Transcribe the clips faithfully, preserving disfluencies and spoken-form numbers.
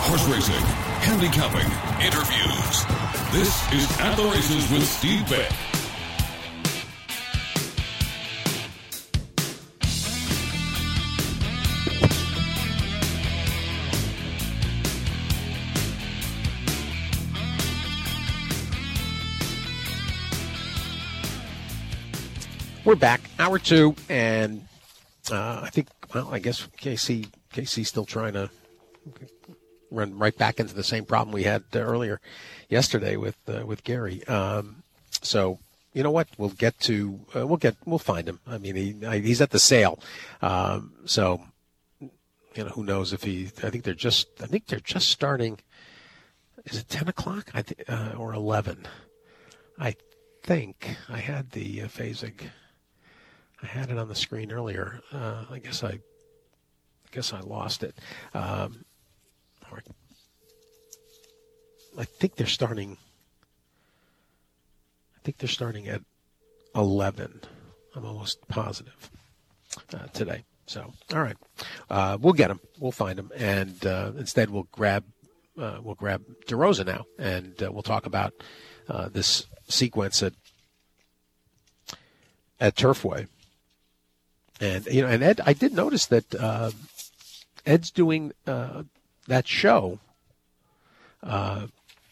horse racing, handicapping, interviews. This is At the Races with Steve Beck. We're back, hour two, and uh, I think, well, I guess K C K C's still trying to run right back into the same problem we had uh, earlier yesterday with uh, with Gary. Um, so you know what? We'll get to uh, we'll get we'll find him. I mean, he he's at the sale. Um, so you know, who knows if he? I think they're just I think they're just starting. Is it ten o'clock? I think uh, or eleven. I think I had the uh, Phasig. I had it on the screen earlier. Uh, I guess I, I guess I lost it. Um, or, I think they're starting. I think they're starting at eleven. I'm almost positive uh, today. So, all right, uh, we'll get him. We'll find him, and uh, instead we'll grab uh, we'll grab DeRosa now, and uh, we'll talk about uh, this sequence at at Turfway. And, you know, and Ed, I did notice that uh, Ed's doing uh, that show uh,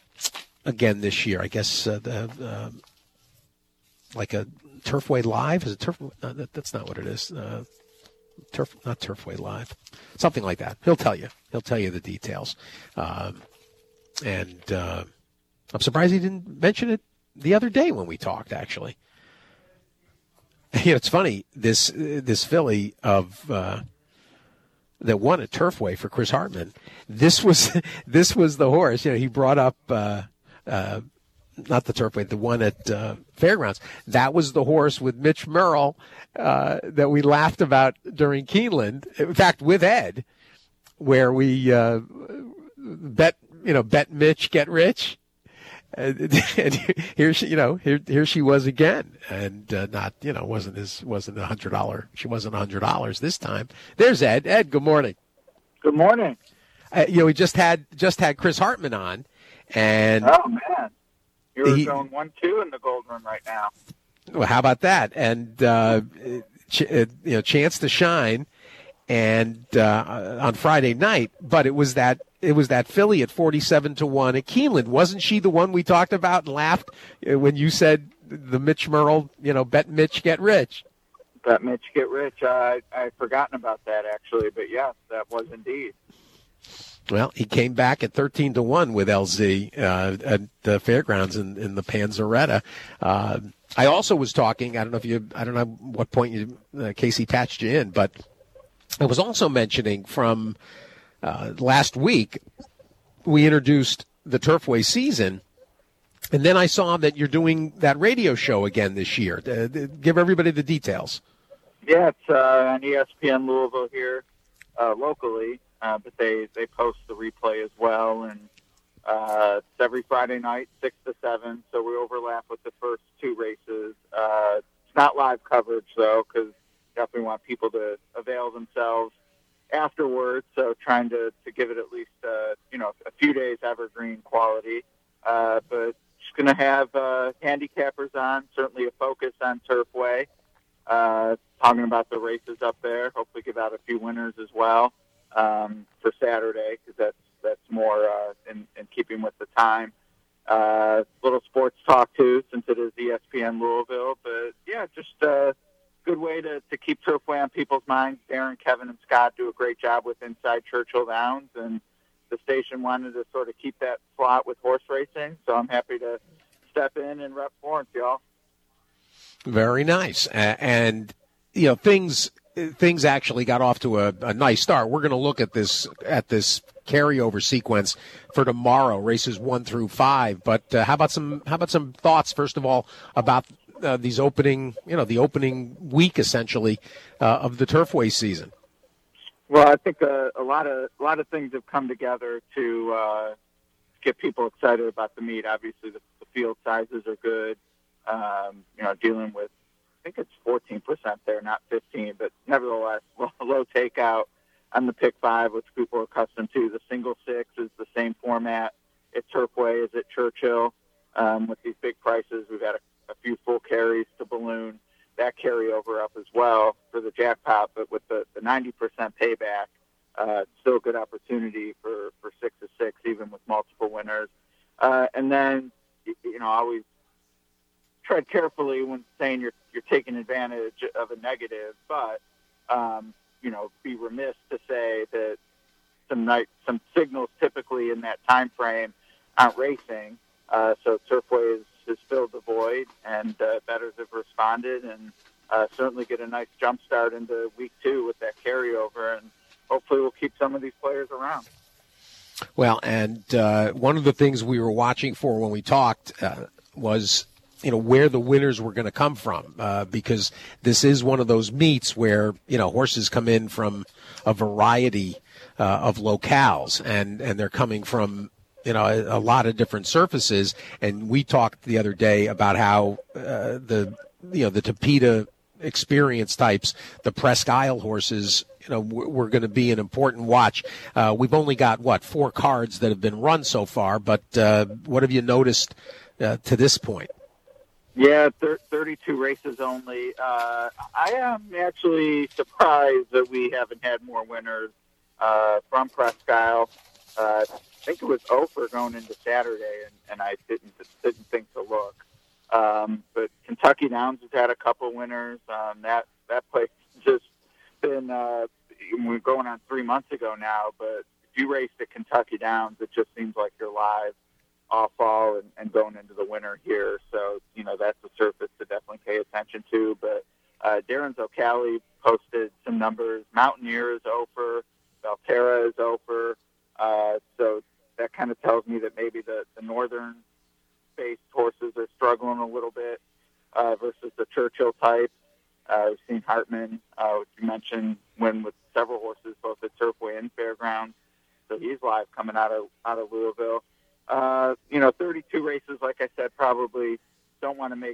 again this year. I guess uh, the, uh, like a Turfway Live. Is it Turf? Uh, that, that's not what it is. Uh, Turf, not Turfway Live. Something like that. He'll tell you. He'll tell you the details. Um, and uh, I'm surprised he didn't mention it the other day when we talked, actually. You know, it's funny, this this filly of uh, that won at Turfway for Chris Hartman. This was this was the horse. You know, he brought up uh, uh, not the Turfway, the one at uh, Fairgrounds. That was the horse with Mitch Merle uh, that we laughed about during Keeneland. In fact, with Ed, where we uh, bet you know bet Mitch get rich. And, and here she, you know, here here she was again, and uh, not, you know, wasn't as wasn't a hundred dollar. She wasn't a hundred dollars this time. There's Ed. Ed, good morning. Good morning. Uh, you know, we just had just had Chris Hartman on, and oh man, you're he, going one two in the Gold Run right now. Well, how about that? And uh, ch- uh, you know, chance to shine, and uh, on Friday night, but it was that. It was that filly at forty-seven to one at Keeneland. Wasn't she the one we talked about and laughed when you said the Mitch Merle, you know, bet Mitch get rich? Bet Mitch get rich. Uh, I, I'd forgotten about that, actually. But, yes, that was indeed. Well, he came back at thirteen to one with L Z uh, at the Fairgrounds in, in the Panzeretta. Uh, I also was talking, I don't know if you, I don't know what point you, uh, Casey patched you in, but I was also mentioning from – Uh, last week, we introduced the Turfway season, and then I saw that you're doing that radio show again this year. Uh, give everybody the details. Yeah, it's uh, on E S P N Louisville here uh, locally, uh, but they, they post the replay as well, and uh, it's every Friday night, six to seven, so we overlap with the first two races. Uh, it's not live coverage, though, because definitely want people to avail themselves afterwards, so trying to, to give it at least, uh, you know, a few days evergreen quality. Uh, but just going to have uh, handicappers on, certainly a focus on Turfway, uh, talking about the races up there, hopefully give out a few winners as well um, for Saturday, because that's, that's more uh, in, in keeping with the time. Uh, little sports talk, too, since it is E S P N Louisville. But, yeah, just uh, good way to, to keep Turfway on people's minds. Darren, Kevin, and Scott do a great job with Inside Churchill Downs, and the station wanted to sort of keep that slot with horse racing, so I'm happy to step in and rep Florence, y'all. Very nice. Uh, and, you know, things things actually got off to a, a nice start. We're going to look at this at this carryover sequence for tomorrow, races one through five. But uh, how about some how about some thoughts, first of all, about Uh, these opening, you know, the opening week essentially uh, of the Turfway season? Well, I think uh, a lot of a lot of things have come together to uh, get people excited about the meet. Obviously, the, the field sizes are good. Um, you know, dealing with, I think it's fourteen percent there, not fifteen, but nevertheless, low, low takeout. on the pick five, which people are accustomed to. The single six is the same format at Turfway as at Churchill. Um, with these big prices, we've had a, a few full carries to balloon that carryover up as well for the jackpot. But with the, the ninety percent payback, uh, still a good opportunity for, for six to six, even with multiple winners. Uh, and then, you know, always tread carefully when saying you're you're taking advantage of a negative, but um, you know, be remiss to say that some night some signals typically in that time frame aren't racing. Uh, so Turfway has, has filled the void, and uh, bettors have responded, and uh, certainly get a nice jump start into week two with that carryover, and hopefully we'll keep some of these players around. Well, and uh, one of the things we were watching for when we talked uh, was, you know, where the winners were going to come from, uh, because this is one of those meets where, you know, horses come in from a variety uh, of locales, and, and they're coming from, you know, a, a lot of different surfaces. And we talked the other day about how uh, the, you know, the Tapeta experience types, the Presque Isle horses, you know, we're going to be an important watch. Uh, we've only got, what, four cards that have been run so far, but uh, what have you noticed uh, to this point? Yeah, thir- thirty-two races only. Uh, I am actually surprised that we haven't had more winners uh, from Presque Isle. Uh, I think it was Ophir going into Saturday, and, and I didn't didn't think to look. Um, but Kentucky Downs has had a couple winners. Um, that that place just been uh, we're going on three months ago now. But if you raced at Kentucky Downs, it just seems like you're live all fall and, and going into the winter here. So you know that's a surface to definitely pay attention to. But uh, Darren's O'Callaghan posted some numbers. Mountaineer is Ophir, Valterra is Ophir. Uh, so that kind of tells me that maybe the, the northern-based horses are struggling a little bit uh, versus the Churchill type. Uh, we've seen Hartman, uh, which you mentioned, win with several horses, both at Turfway and Fairgrounds. So he's live coming out of out of Louisville. Uh, you know, thirty-two races, like I said, probably don't want to make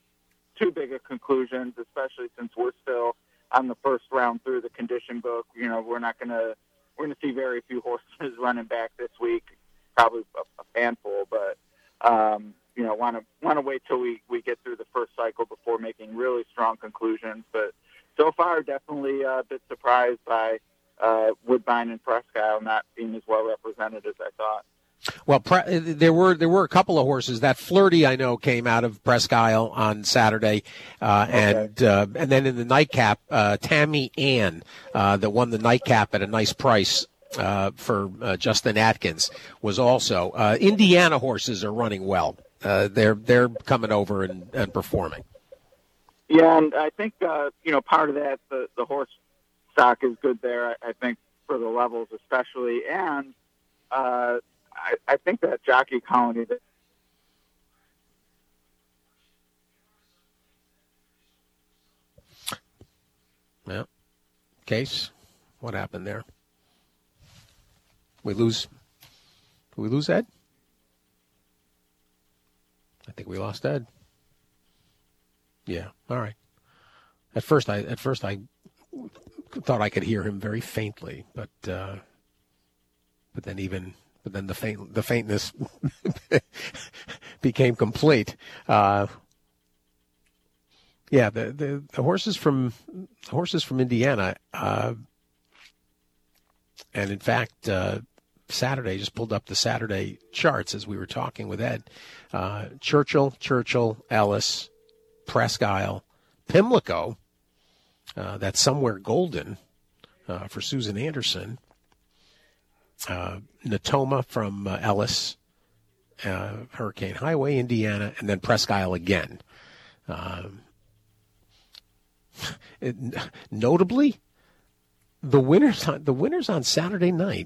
too big of conclusions, especially since we're still on the first round through the condition book. You know, we're not going to We're going to see very few horses running back this week, probably a, a handful, but, um, you know, want to want to wait till we, we get through the first cycle before making really strong conclusions. But so far, definitely a bit surprised by uh, Woodbine and Presque Isle not being as well represented as I thought. Well, pre- there were there were a couple of horses. That Flirty, I know, came out of Presque Isle on Saturday, uh, okay. and uh, and then in the nightcap, uh, Tammy Ann, uh, that won the nightcap at a nice price uh, for uh, Justin Atkins, was also. Uh, Indiana horses are running well. Uh, they're they're coming over and, and performing. Yeah, and I think uh, you know part of that the the horse stock is good there. I, I think for the levels especially, and. Uh, I, I think that jockey colony that yeah. Case, what happened there? We lose. Did we lose Ed? I think we lost Ed. Yeah. All right. At first, I at first I thought I could hear him very faintly, but uh, but then even. But then the faint, the faintness became complete. Uh, yeah, the, the the horses from the horses from Indiana, uh, and in fact, uh, Saturday just pulled up the Saturday charts as we were talking with Ed. Uh, Churchill, Churchill, Ellis, Presque Isle, Pimlico. Uh, that's Somewhere Golden uh, for Susan Anderson. Uh, Natoma from uh, Ellis, uh, Hurricane Highway, Indiana, and then Presque Isle again. Um, it, notably, the winners on, the winners on Saturday night.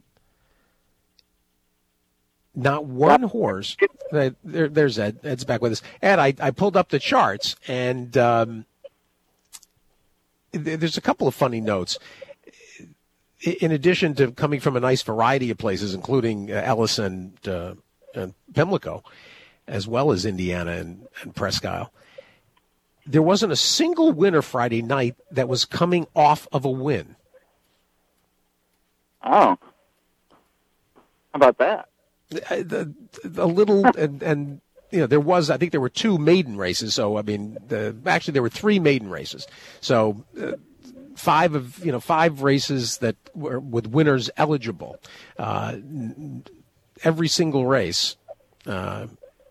Not one horse. There, there's Ed. Ed's back with us. Ed, I, I pulled up the charts, and um, there's a couple of funny notes. In addition to coming from a nice variety of places, including uh, Ellis and, uh, and Pimlico, as well as Indiana and, and Presque Isle, there wasn't a single winner Friday night that was coming off of a win. Oh. How about that? The, the, a little, and, and, you know, there was, I think there were two maiden races. So, I mean, the, actually there were three maiden races. So, uh, five of, you know, five races that were with winners eligible. Uh, every single race, uh,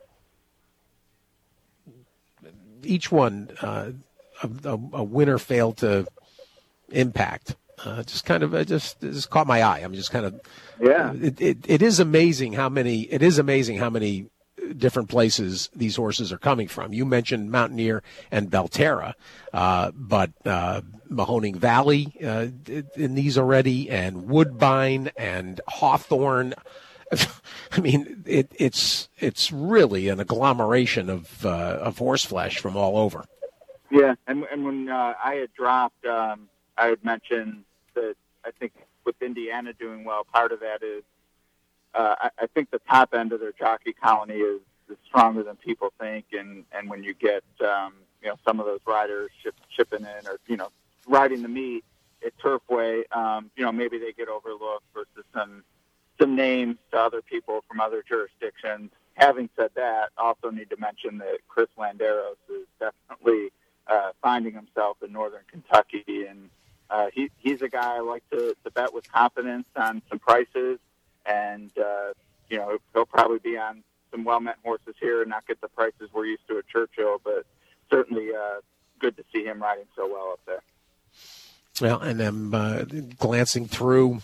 each one, uh, a, a winner failed to impact. Uh, just kind of, uh, just, just caught my eye. I'm just kind of, yeah. It, it, it is amazing how many, it is amazing how many different places these horses are coming from. You mentioned Mountaineer and Belterra, uh, but uh, Mahoning Valley uh, in these already, and Woodbine and Hawthorne. I mean, it, it's it's really an agglomeration of uh, of horse flesh from all over. Yeah, and and when uh, I had dropped, um, I had mentioned that I think with Indiana doing well, part of that is uh, I, I think the top end of their jockey colony is, is stronger than people think, and, and when you get um, you know some of those riders ship, shipping in or you know riding the meet at Turfway, um, you know maybe they get overlooked versus some some names to other people from other jurisdictions. Having said that, also need to mention that Chris Landeros is definitely uh, finding himself in Northern Kentucky, and uh, he, he's a guy I like to, to bet with confidence on some prices, and uh, you know he'll probably be on some well-met horses here and not get the prices we're used to at Churchill, but certainly uh, good to see him riding so well up there. Well, and I'm uh, glancing through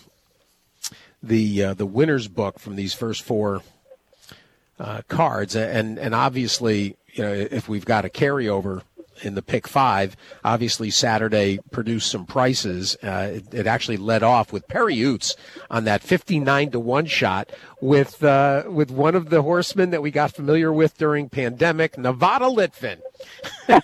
the uh, the winner's book from these first four uh, cards, and and obviously, you know, if we've got a carryover in the pick five, obviously Saturday produced some prices. Uh, it, it actually led off with Perry Oots on that fifty-nine to one shot with uh, with one of the horsemen that we got familiar with during pandemic, Nevada Litvin. uh,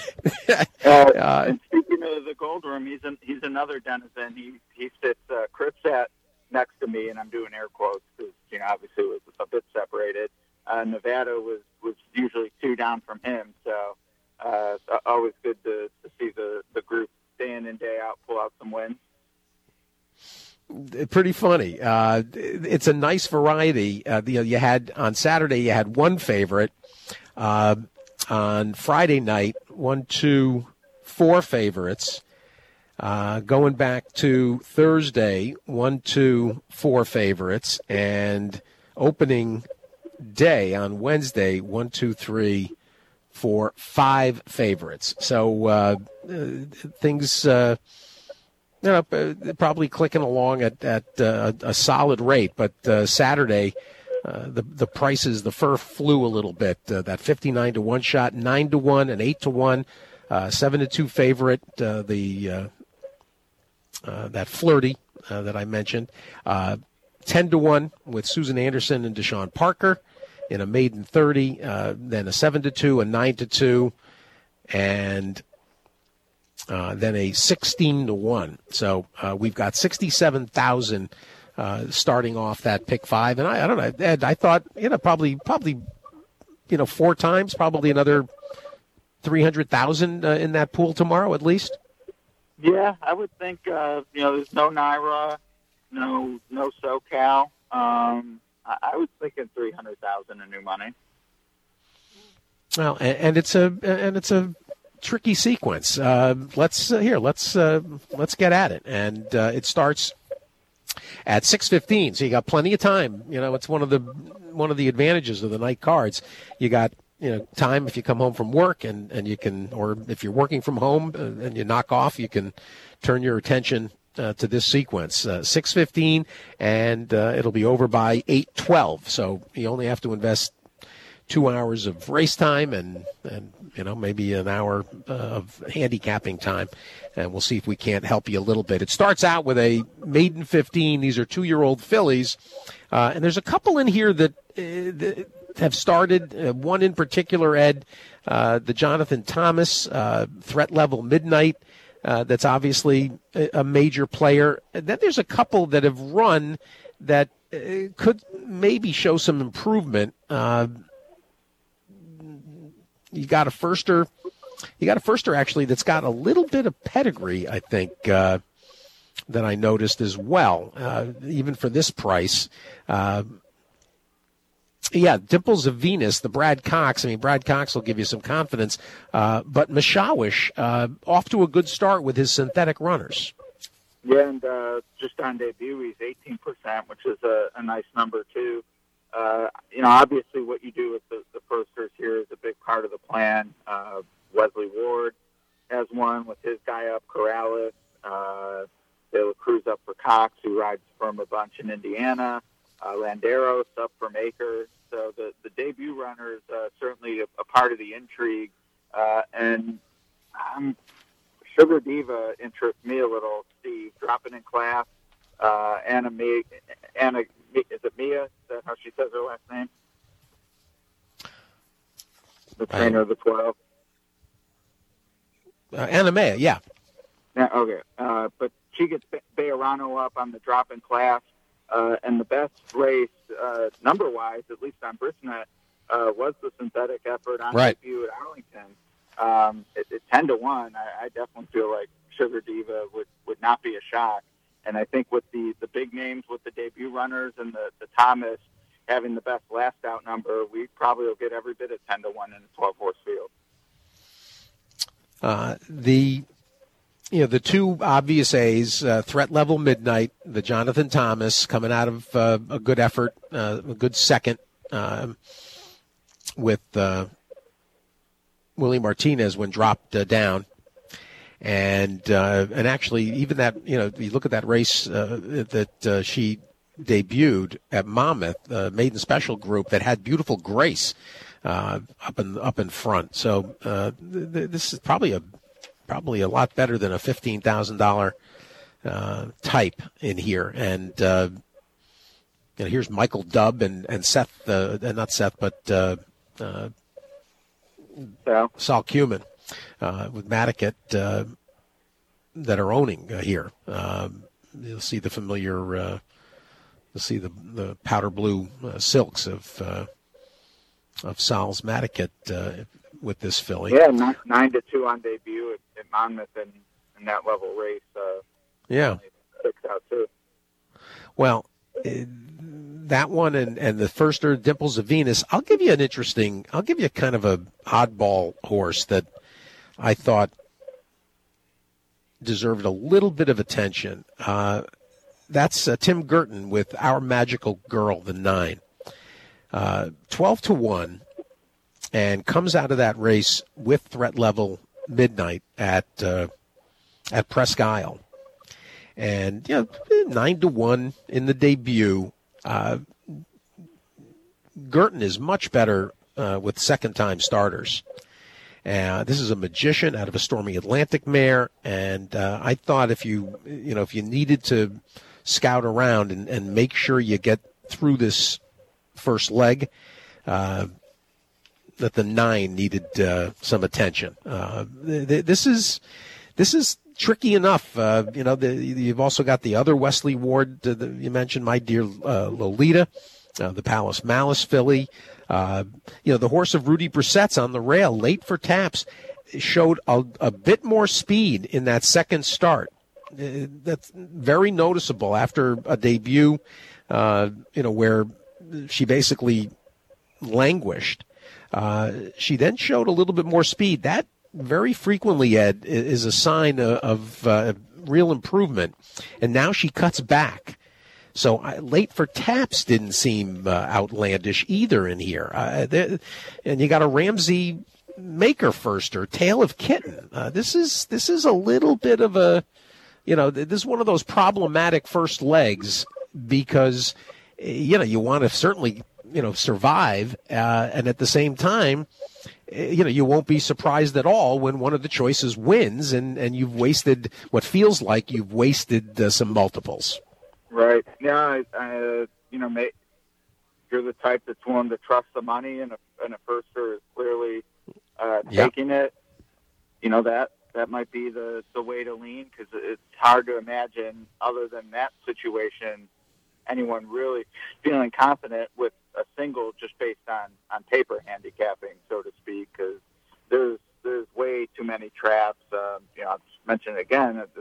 uh, and speaking of the Gold Room, he's an, he's another denizen. He he sits uh, Chris sat next to me, and I'm doing air quotes because you know obviously it was a bit separated. Uh, Nevada was was usually two down from him, so. Uh, always good to, to see the, the group day in and day out pull out some wins. Pretty funny. Uh, it's a nice variety. Uh, you know, you had on Saturday you had one favorite. Uh, on Friday night, one, two, four favorites. Uh, going back to Thursday, one, two, four favorites, and opening day on Wednesday, one, two, three. For five favorites. So uh, uh, things, uh, you know, probably clicking along at, at uh, a solid rate. But uh, Saturday, uh, the the prices, the fur flew a little bit. Uh, that fifty-nine to one shot, nine to one, and eight to one, uh, seven to two favorite. Uh, the uh, uh, that Flirty uh, that I mentioned, uh, ten to one with Susan Anderson and Deshaun Parker. In a maiden thirty, uh, then a seven to two, a nine to two, and uh, then a sixteen to one. So uh, we've got sixty-seven thousand uh, starting off that pick five. And I, I don't know, Ed, I thought, you know, probably, probably, you know, four times, probably another three hundred thousand uh, in that pool tomorrow at least. Yeah, I would think, uh, you know, there's no Naira, no, no SoCal. Um, I was thinking three hundred thousand in new money. Well, and, and it's a and it's a tricky sequence. Uh, let's uh, here. Let's uh, let's get at it, and uh, it starts at six fifteen. So you got plenty of time. You know, it's one of the one of the advantages of the night cards. You got you know time if you come home from work, and, and you can, or if you're working from home uh, and you knock off, you can turn your attention. Uh, to this sequence, uh, six fifteen, and uh, it'll be over by eight twelve. So you only have to invest two hours of race time and, and you know, maybe an hour uh, of handicapping time, and we'll see if we can't help you a little bit. It starts out with a maiden fifteen. These are two-year-old fillies, uh, and there's a couple in here that, uh, that have started. Uh, one in particular, Ed, uh, the Jonathan Thomas uh, Threat Level Midnight. Uh, that's obviously a, a major player. And then there's a couple that have run that uh, could maybe show some improvement. Uh, you got a firster, you got a firster actually that's got a little bit of pedigree, I think. Uh, that I noticed as well, uh, even for this price. Uh, yeah, Dimples of Venus, the Brad Cox. I mean, Brad Cox will give you some confidence, uh, but Mashawish uh, off to a good start with his synthetic runners. Yeah, and uh, just on debut, he's eighteen percent, which is a, a nice number, too. Uh, you know, obviously what you do with the, the firsters here is a big part of the plan. Uh, Wesley Ward has one with his guy up, Corrales. Uh, De La Cruz up for Cox, who rides from a bunch in Indiana. Uh, Landeros up for Makers. So the, the debut runners uh, certainly a, a part of the intrigue. Uh, and um, Sugar Diva interests me a little, Steve, dropping in class. Uh, Anna, Mia, Anna, is it Mia? Is that how she says her last name? The trainer of the twelve. Uh, Anna Mia, yeah. Yeah, okay. Uh, but she gets Bejarano up on the drop in class. Uh, and the best race, uh, number-wise, at least on Brisnet, uh, was the synthetic effort on right. debut at Arlington. Um, at, at ten to one, I, I definitely feel like Sugar Diva would, would not be a shock. And I think with the, the big names, with the debut runners and the, the Thomas having the best last-out number, we probably will get every bit of ten to one in a twelve-horse field. Uh, the... You know, the two obvious A's, uh, Threat Level Midnight, the Jonathan Thomas coming out of uh, a good effort, uh, a good second uh, with uh, Willie Martinez when dropped uh, down. And uh, and actually, even that, you know, you look at that race uh, that uh, she debuted at Monmouth, uh, Maiden Special Group, that had Beautiful Grace uh, up in up in front. So uh, th- th- this is probably a Probably a lot better than a fifteen thousand dollars uh, type in here. And uh, you know, here's Michael Dubb and, and Seth, uh, not Seth, but uh, uh, yeah. Sal Cumin uh, with Maticat uh, that are owning uh, here. Um, you'll see the familiar, uh, you'll see the, the powder blue uh, silks of uh, of Sal's Maticat uh, with this filly. Yeah, nine, nine to two on debut at, at Monmouth in, in that level race. Uh, yeah, sticks out too. Well, uh, that one and, and the first are Dimples of Venus. I'll give you an interesting. I'll give you kind of a oddball horse that I thought deserved a little bit of attention. Uh, that's uh, Tim Girton with Our Magical Girl, the nine, uh, twelve to one. And comes out of that race with Threat Level Midnight at uh, at Presque Isle, and you know, nine to one in the debut. Uh, Girton is much better uh, with second time starters. Uh, this is a Magician out of a Stormy Atlantic mare, and uh, I thought if you you know if you needed to scout around and, and make sure you get through this first leg. Uh, that the nine needed uh, some attention. Uh, th- th- this is this is tricky enough. Uh, you know, the, you've also got the other Wesley Ward uh, the, you mentioned, My Dear uh, Lolita, uh, the Palace Malice filly. Uh, you know, the horse of Rudy Brissett's on the rail, late for taps, showed a, a bit more speed in that second start. Uh, that's very noticeable after a debut, uh, you know, where she basically languished. Uh, she then showed a little bit more speed. That very frequently, Ed, is a sign of, of uh, real improvement. And now she cuts back. So uh, late for taps didn't seem uh, outlandish either in here. Uh, and you got a Ramsey Maker firster, Tail of Kitten. Uh, this is this is a little bit of a, you know, this is one of those problematic first legs because, you know, you want to certainly, you know, survive, uh, and at the same time, you know, you won't be surprised at all when one of the choices wins, and, and you've wasted what feels like you've wasted uh, some multiples. Right. Yeah. Uh, you know, may, you're the type that's willing to trust the money, and a, and a firster is clearly uh, taking yep. it. You know, that that might be the, the way to lean, because it's hard to imagine, other than that situation, anyone really feeling confident with a single just based on, on paper handicapping, so to speak, because there's there's way too many traps. Um, you know, I'll just mention it again, the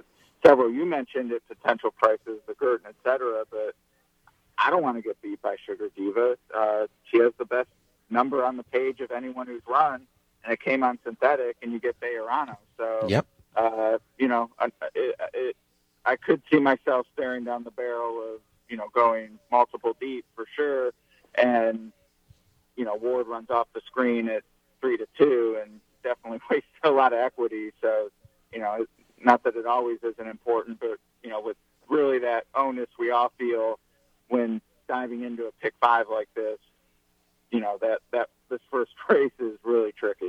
several you mentioned at potential prices, the Girton, et cetera, but I don't want to get beat by Sugar Diva. Uh, she has the best number on the page of anyone who's run, and it came on synthetic, and you get Bejarano. So, yep. uh, you know, it, it, I could see myself staring down the barrel of, you know, going multiple deep for sure, and, you know, Ward runs off the screen at three to two and definitely wastes a lot of equity. So, you know, not that it always isn't important, but, you know, with really that onus we all feel when diving into a pick five like this, you know, that, that this first race is really tricky.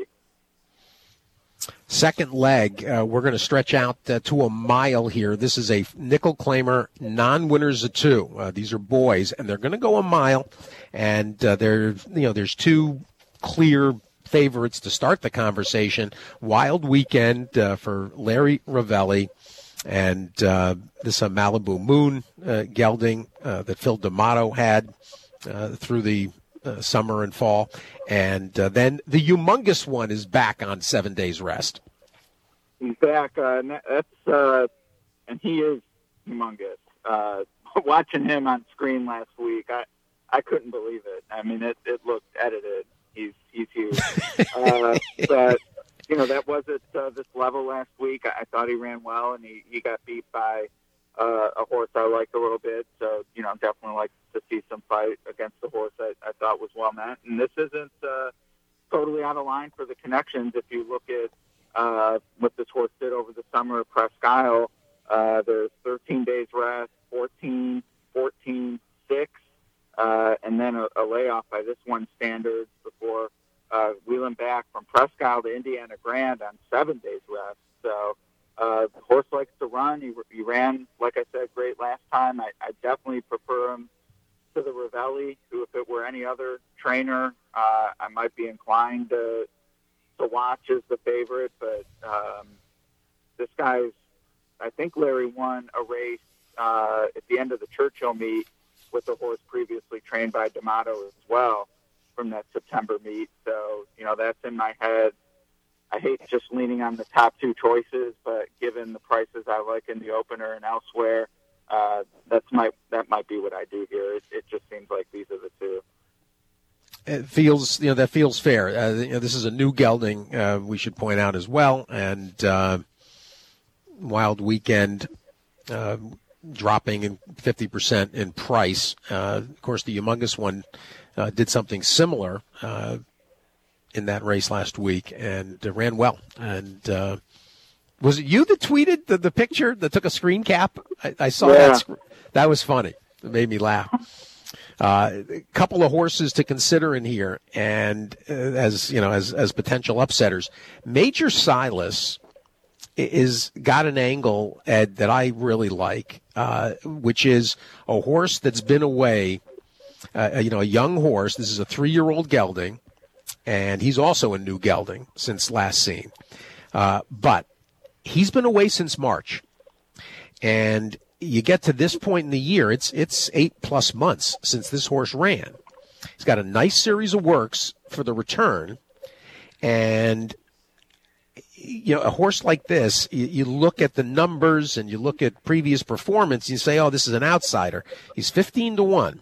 Second leg, uh, we're going to stretch out uh, to a mile here. This is a nickel claimer, non-winners of two. Uh, these are boys, and they're going to go a mile. And uh, there, you know, there's two clear favorites to start the conversation. Wild Weekend uh, for Larry Ravelli, and uh, this uh, Malibu Moon uh, gelding uh, that Phil D'Amato had uh, through the uh, summer and fall. And uh, then the humongous one is back on seven days rest. He's back. Uh, and that's uh, and he is humongous. Uh, watching him on screen last week, I I couldn't believe it. I mean, it, it looked edited. He's he's huge. uh, but you know, that was at uh, this level last week. I, I thought he ran well, and he, he got beat by uh, a horse I liked a little bit. So, you know, definitely like to see some fight against the horse I, I thought was well met. And this isn't uh, totally out of line for the connections. If you look at uh, what this horse did over the summer at Presque Isle, uh, there's thirteen days rest, fourteen, fourteen, six, uh, and then a, a layoff by this one standards before uh, wheeling back from Presque Isle to Indiana Grand on seven days rest. So uh, the horse likes to run. He, he ran, like I said, great last time. I, I definitely prefer him to the Ravelli, who, if it were any other trainer, uh, I might be inclined to to watch as the favorite. But um, this guy's, I think Larry won a race uh, at the end of the Churchill meet with a horse previously trained by D'Amato as well from that September meet. So, you know, that's in my head. I hate just leaning on the top two choices, but given the prices I like in the opener and elsewhere, uh, that's my, that might be what I do here. It, it just seems like these are the two. It feels, you know, that feels fair. Uh, you know, this is a new gelding, uh, we should point out as well. And uh, Wild Weekend uh, dropping in fifty percent in price. Uh, of course, the humongous one uh, did something similar uh, in that race last week and uh, ran well. And uh, was it you that tweeted the, the picture that took a screen cap? I, I saw yeah. that. Sc- that was funny. It made me laugh. Uh, a couple of horses to consider in here, and uh, as you know, as as potential upsetters, Major Silas is got an angle, Ed, that I really like, uh, which is a horse that's been away. Uh, you know, a young horse. This is a three-year-old gelding, and he's also a new gelding since last seen. Uh, but he's been away since March, and you get to this point in the year, it's it's eight plus months since this horse ran. He's got a nice series of works for the return, and you know, a horse like this, you, you look at the numbers and you look at previous performance, and you say, oh, this is an outsider. He's fifteen to one.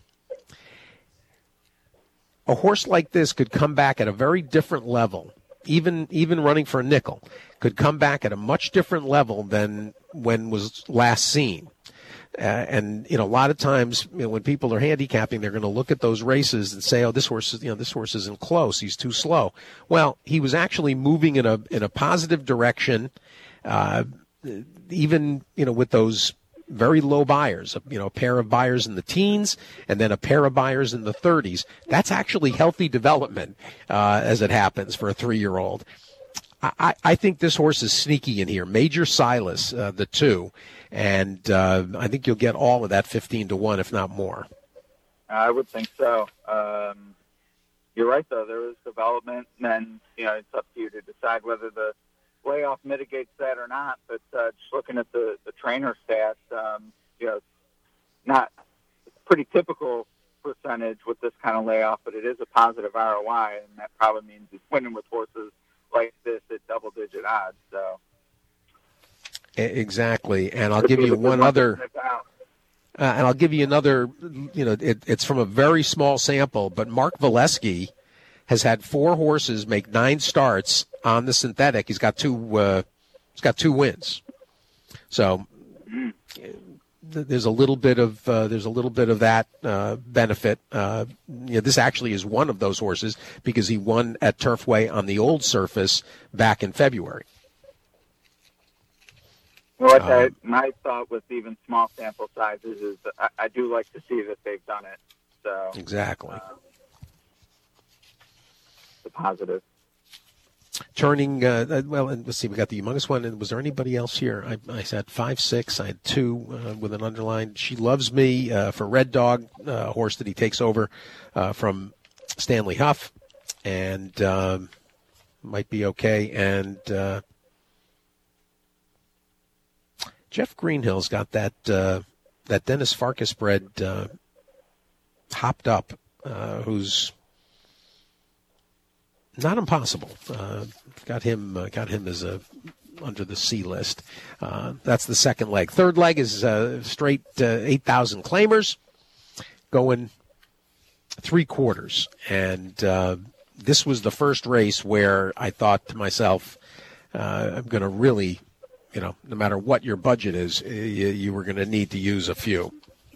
A horse like this could come back at a very different level, even even running for a nickel, could come back at a much different level than when was last seen. Uh, and, you know, a lot of times, you know, when people are handicapping, they're going to look at those races and say, oh, this horse is, you know, this horse isn't close. He's too slow. Well, he was actually moving in a, in a positive direction, uh, even, you know, with those very low buyers, you know, a pair of buyers in the teens and then a pair of buyers in the thirties. That's actually healthy development, uh, as it happens for a three-year-old. I, I think this horse is sneaky in here. Major Silas, uh, the two. And uh, I think you'll get all of that fifteen to one, if not more. I would think so. Um, you're right, though. There is development, and then, you know, it's up to you to decide whether the layoff mitigates that or not. But uh, just looking at the, the trainer stats, um, you know, not it's pretty typical percentage with this kind of layoff, but it is a positive R O I, and that probably means he's winning with horses like this at double-digit odds. So. Exactly, and I'll give you one other. Uh, and I'll give you another, you know, it, it's from a very small sample, but Mark Valesky has had four horses make nine starts on the synthetic. He's got two, uh, he's got two wins. So th- there's a little bit of, uh, there's a little bit of that, uh, benefit. Uh, you know, this actually is one of those horses because he won at Turfway on the old surface back in February. Well, I, my thought with even small sample sizes is that I, I do like to see that they've done it. So exactly, um, the positive. Turning uh, well, and let's see, we got the humongous one. And was there anybody else here? I, I said five six. I had two uh, with an underline. She Loves Me uh, for Red Dog, uh, horse that he takes over uh, from Stanley Huff, and um, might be okay. And uh, Jeff Greenhill's got that uh, that Dennis Farkas bred uh, hopped up, uh, who's not impossible. Uh, got him uh, got him as a under the C list. Uh, that's the second leg. Third leg is uh, straight uh, eight thousand claimers going three quarters, and uh, this was the first race where I thought to myself, uh, I'm going to really. You know, no matter what your budget is, you, you were going to need to use a few.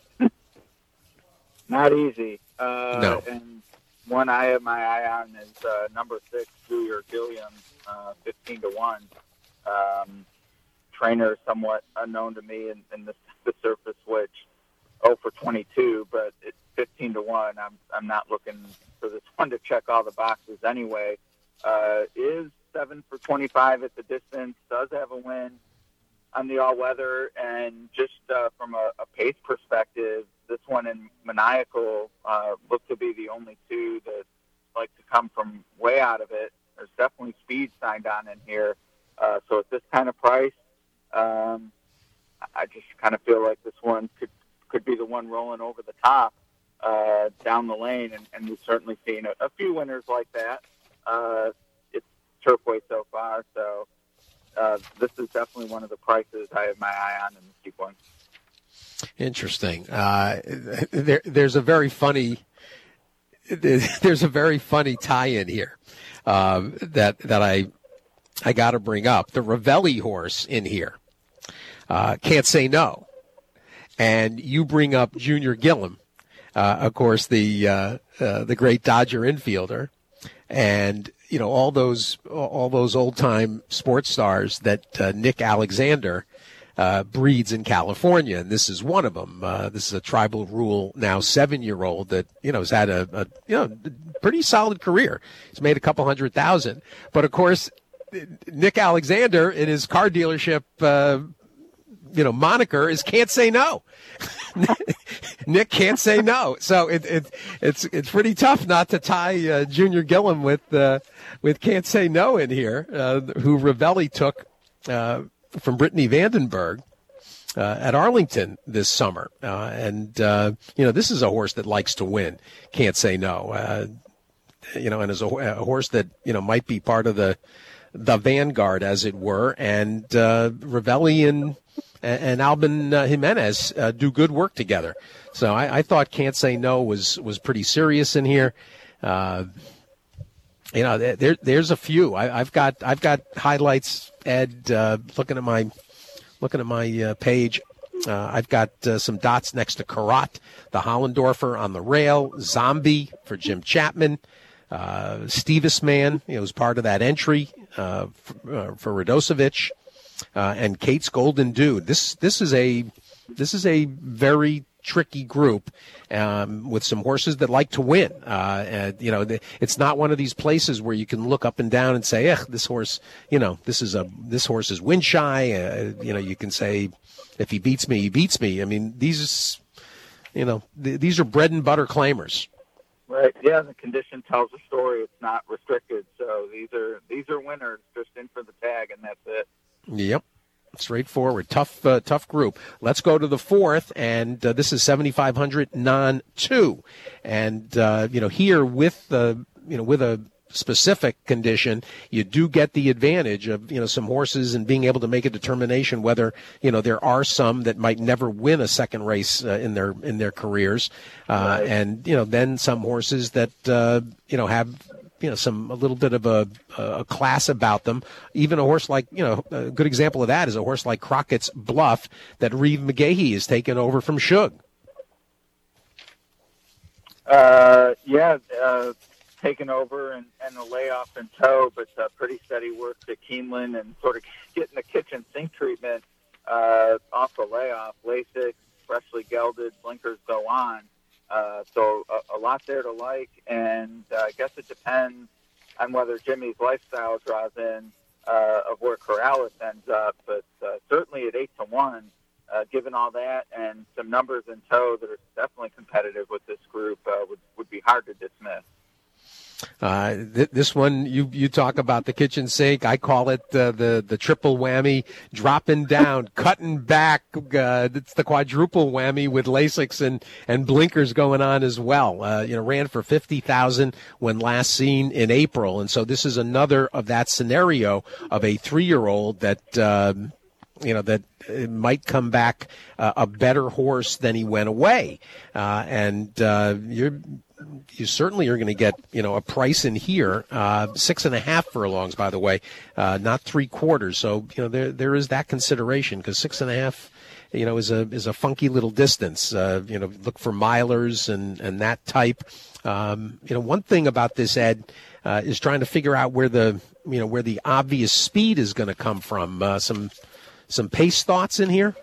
Not easy. Uh, no. And one I have my eye on is uh, number six, Julier Gilliam, uh, fifteen to one. Um, trainer somewhat unknown to me in, in the, the surface, which oh for twenty-two, but it's fifteen to one. I'm I'm not looking for this one to check all the boxes anyway. Uh, is seven for twenty-five at the distance, does have a win on the all-weather, and just uh, from a, a pace perspective, this one and Maniacal uh, look to be the only two that like to come from way out of it. There's definitely speed signed on in here. Uh, so at this kind of price, um, I just kind of feel like this one could could be the one rolling over the top uh, down the lane, and, and we've certainly seen a, a few winners like that. Uh, it's Turfway so far, so uh, this is definitely one of the prices I have my eye on in the sequence. Interesting. Uh, there, there's a very funny, there's a very funny tie-in here um, that that I I got to bring up. The Ravelli horse in here uh, Can't Say No, and you bring up Junior Gilliam, uh, of course the uh, uh, the great Dodger infielder, and you know all those all those old time sports stars that uh, Nick Alexander. Uh, breeds in California, and this is one of them. Uh, this is a tribal rule now seven-year-old that you know has had a, a you know pretty solid career. He's made a couple hundred thousand, but of course, Nick Alexander in his car dealership, uh, you know, moniker is Can't Say No. Nick can't say no, so it, it it's it's pretty tough not to tie uh, Junior Gilliam with uh, with Can't Say No in here, uh, who Ravelli took. Uh, from Brittany Vandenberg uh, at Arlington this summer. Uh, and, uh, you know, this is a horse that likes to win. Can't Say No. Uh, you know, and is a, a horse that, you know, might be part of the the vanguard, as it were. And uh, Ravelli and, and Albin uh, Jimenez uh, do good work together. So I, I thought Can't Say No was, was pretty serious in here. Uh You know, there, there's a few. I, I've got, I've got highlights. Ed, uh, looking at my, looking at my uh, page, uh, I've got uh, some dots next to Karat, the Hollendorfer on the rail, Zombie for Jim Chapman, uh, Stevis Man, you know, was part of that entry uh, for, uh, for Radosevic, uh, and Kate's Golden Dude. This, this is a, this is a very tricky group um, with some horses that like to win. Uh, and, you know, the, it's not one of these places where you can look up and down and say, "Eh, this horse, you know, this is a this horse is win shy." Uh, you know, you can say, "If he beats me, he beats me." I mean, these, you know, th- these are bread and butter claimers. Right. Yeah, the condition tells a story. It's not restricted, so these are these are winners just in for the tag, and that's it. Yep. Straightforward, tough, uh, tough group. Let's go to the fourth, and uh, this is seventy-five hundred non two, and uh, you know here with uh, you know with a specific condition, you do get the advantage of, you know, some horses and being able to make a determination whether, you know, there are some that might never win a second race uh, in their in their careers, uh, Right. and you know, then some horses that uh, you know have, you know, some a little bit of a, a class about them. Even a horse like, you know, a good example of that is a horse like Crockett's Bluff that Reeve McGahee has taken over from Shug. Uh, yeah, uh, taken over and, and a layoff in tow, but uh, pretty steady work to Keeneland and sort of getting the kitchen sink treatment uh, off the layoff. LASIK, freshly gelded, blinkers go on. Uh, so a, a lot there to like, and uh, I guess it depends on whether Jimmy's lifestyle draws in uh, of where Corrales ends up, but uh, certainly at eight to one, uh, given all that and some numbers in tow that are definitely competitive with this group, uh, would would be hard to dismiss. Uh, th- this one, you you talk about the kitchen sink. I call it uh, the the triple whammy, dropping down, cutting back. Uh, it's the quadruple whammy with LASIKs and, and blinkers going on as well. Uh, you know, ran for fifty thousand when last seen in April, and so this is another of that scenario of a three-year-old that. Um, you know, that it might come back uh, a better horse than he went away. Uh, and uh, you're, you certainly are going to get, you know, a price in here, uh, six and a half furlongs, by the way, uh, not three quarters. So, you know, there there is that consideration because six and a half, you know, is a is a funky little distance. Uh, you know, look for milers and, and that type. Um, you know, one thing about this, Ed, uh, is trying to figure out where the, you know, where the obvious speed is going to come from. Uh, some Some pace thoughts in here?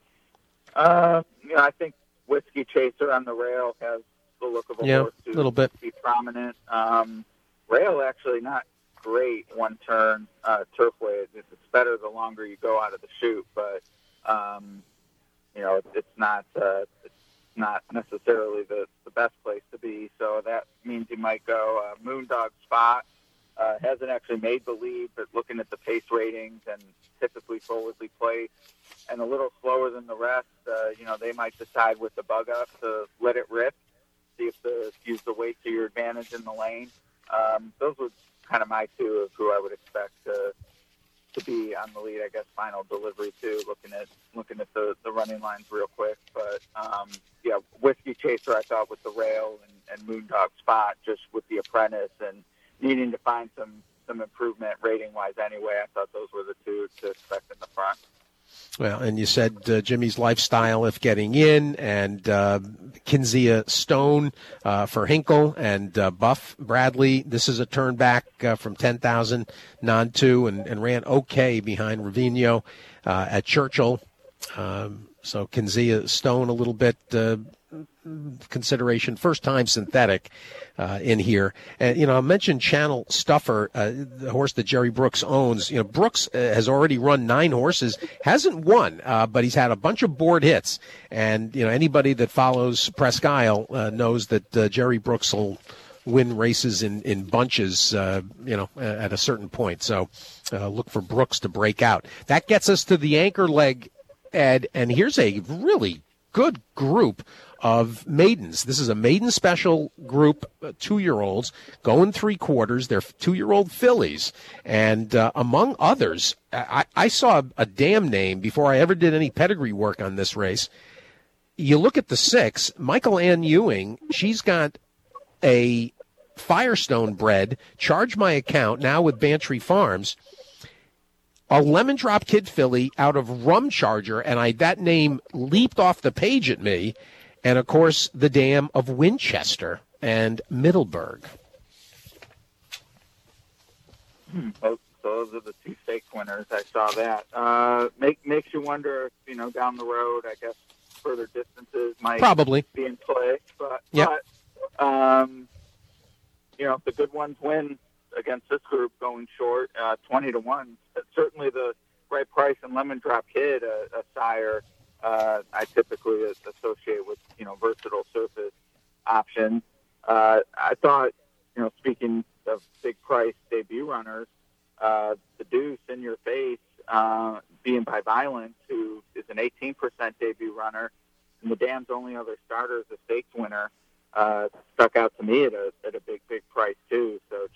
Uh, you know, I think Whiskey Chaser on the rail has the look of a Yeah, horse to a little bit. be prominent. Um, rail actually not great one turn uh, turf way. It's, it's better the longer you go out of the chute, but um, you know, it's not uh, it's not necessarily the, the best place to be. So that means you might go uh, Moondog Spot. Uh, hasn't actually made the lead, but looking at the pace ratings and typically forwardly placed and a little slower than the rest, uh, you know, they might decide with the bug up to let it rip, see if the use the weight to your advantage in the lane. Um, those were kind of my two of who I would expect to to be on the lead. I guess final delivery too. Looking at looking at the, the running lines real quick, but um, yeah, Whiskey Chaser I thought with the rail and, and Moondog Spot just with the apprentice and needing to find some, some improvement rating-wise anyway. I thought those were the two to expect in the front. Well, and you said uh, Jimmy's lifestyle if getting in, and uh, Kinzia Stone uh, for Hinkle, and uh, Buff Bradley. This is a turn back uh, from ten thousand non-two and, and ran okay behind Ravino uh, at Churchill. Um, so Kinzia Stone a little bit uh, consideration, first time synthetic uh, in here. And, you know, I mentioned Channel Stuffer, uh, the horse that Jerry Brooks owns. You know, Brooks uh, has already run nine horses, hasn't won, uh, but he's had a bunch of board hits. And, you know, anybody that follows Presque Isle uh, knows that uh, Jerry Brooks will win races in, in bunches, uh, you know, at a certain point. So uh, look for Brooks to break out. That gets us to the anchor leg, Ed, and here's a really good group of maidens. This is a maiden special group, uh, two-year-olds, going three quarters. They're two-year-old fillies. And uh, among others, I, I saw a damn name before I ever did any pedigree work on this race. You look at the six, Michael Ann Ewing, she's got a Firestone bred, charge my account, now with Bantry Farms, a Lemon Drop Kid filly out of Rum Charger, and I that name leaped off the page at me. And, of course, the dam of Winchester and Middleburg. Hmm. Those, those are the two stakes winners. I saw that. Uh, make, makes you wonder, if, you know, down the road, I guess further distances might Probably be in play. But, yep. but um, you know, if the good ones win against this group going short, uh, twenty to one, certainly the right price and Lemon Drop Kid, a, a sire, Uh, I typically associate with, you know, versatile surface options. Uh, I thought, you know, speaking of big price debut runners, uh, the Deuce in your face, uh, being by Violence, who is an eighteen percent debut runner, and the dam's only other starter is a stakes winner, uh, stuck out to me at a, at a big, big price too. So just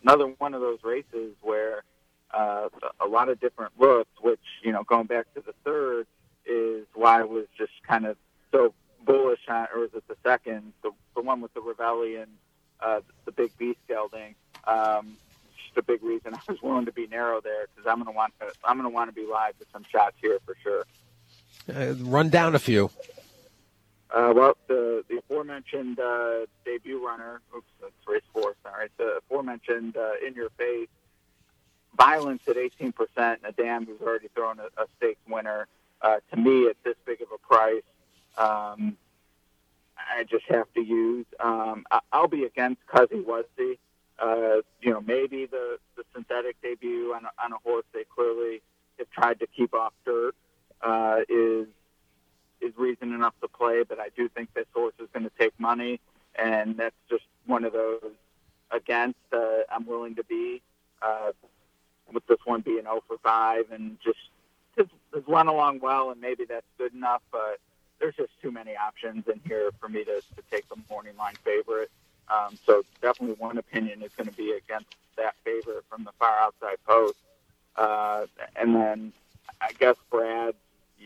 another one of those races where uh, a lot of different looks, which, you know, going back to the third is why I was just kind of so bullish on, or was it the second, the, the one with the Ravelli and uh, the big beast gelding. Um, just a big reason I was willing to be narrow there, because I'm going to want to, I'm going to want to be live with some shots here for sure. Uh, run down a few. Uh, well, the, the aforementioned uh, debut runner, oops, that's race four, sorry, the aforementioned uh, In Your Face, Violence at eighteen percent, and a dam who's already thrown a, a stakes winner. Uh, to me, at this big of a price, um, I just have to use. Um, I, I'll be against Cuzzy Wuzzy. Uh, you know, maybe the, the synthetic debut on a, on a horse they clearly have tried to keep off dirt uh, is is reason enough to play, but I do think this horse is going to take money, and that's just one of those against uh, I'm willing to be, uh, with this one being oh for five, and just has, has run along well, and maybe that's good enough, but there's just too many options in here for me to, to take the morning line favorite. Um, so definitely one opinion is going to be against that favorite from the far outside post. Uh, and then I guess Brad, you,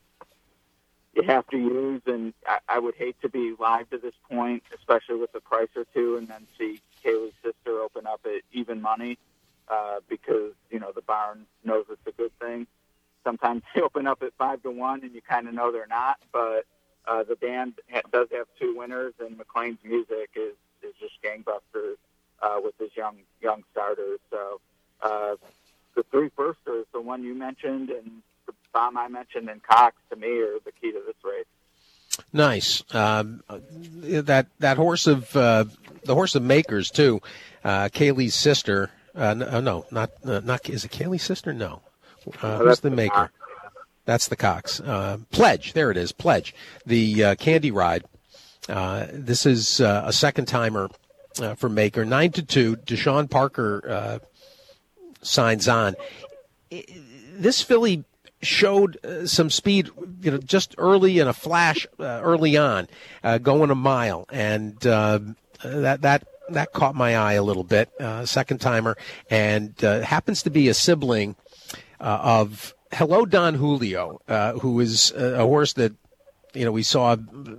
you have to use, and I, I would hate to be live to this point, especially with the price or two, and then see Kaylee's Sister open up at even money, uh, because, you know, the barn knows it's a good thing. Sometimes they open up at five to one, and you kind of know they're not. But uh, the band ha- does have two winners, and McLean's Music is, is just gangbusters uh, with his young young starters. So uh, the three firsters, the one you mentioned, and the bomb I mentioned, and Cox, to me, are the key to this race. Nice. Um, that that horse of uh, the horse of Makers too. Uh, Kaylee's Sister. Uh, no, no, not uh, not. Is it Kaylee's Sister? No. Uh, who's the maker? That's the Cox. Uh, Pledge. There it is. Pledge. The uh, Candy Ride. Uh, this is uh, a second timer uh, for Maker. Nine to two. Deshaun Parker uh, signs on. This filly showed uh, some speed, you know, just early in a flash, uh, early on, uh, going a mile, and uh, that that. That caught my eye a little bit. Uh, second timer, and uh, happens to be a sibling uh, of Hello Don Julio, uh, who is a, a horse that, you know, we saw,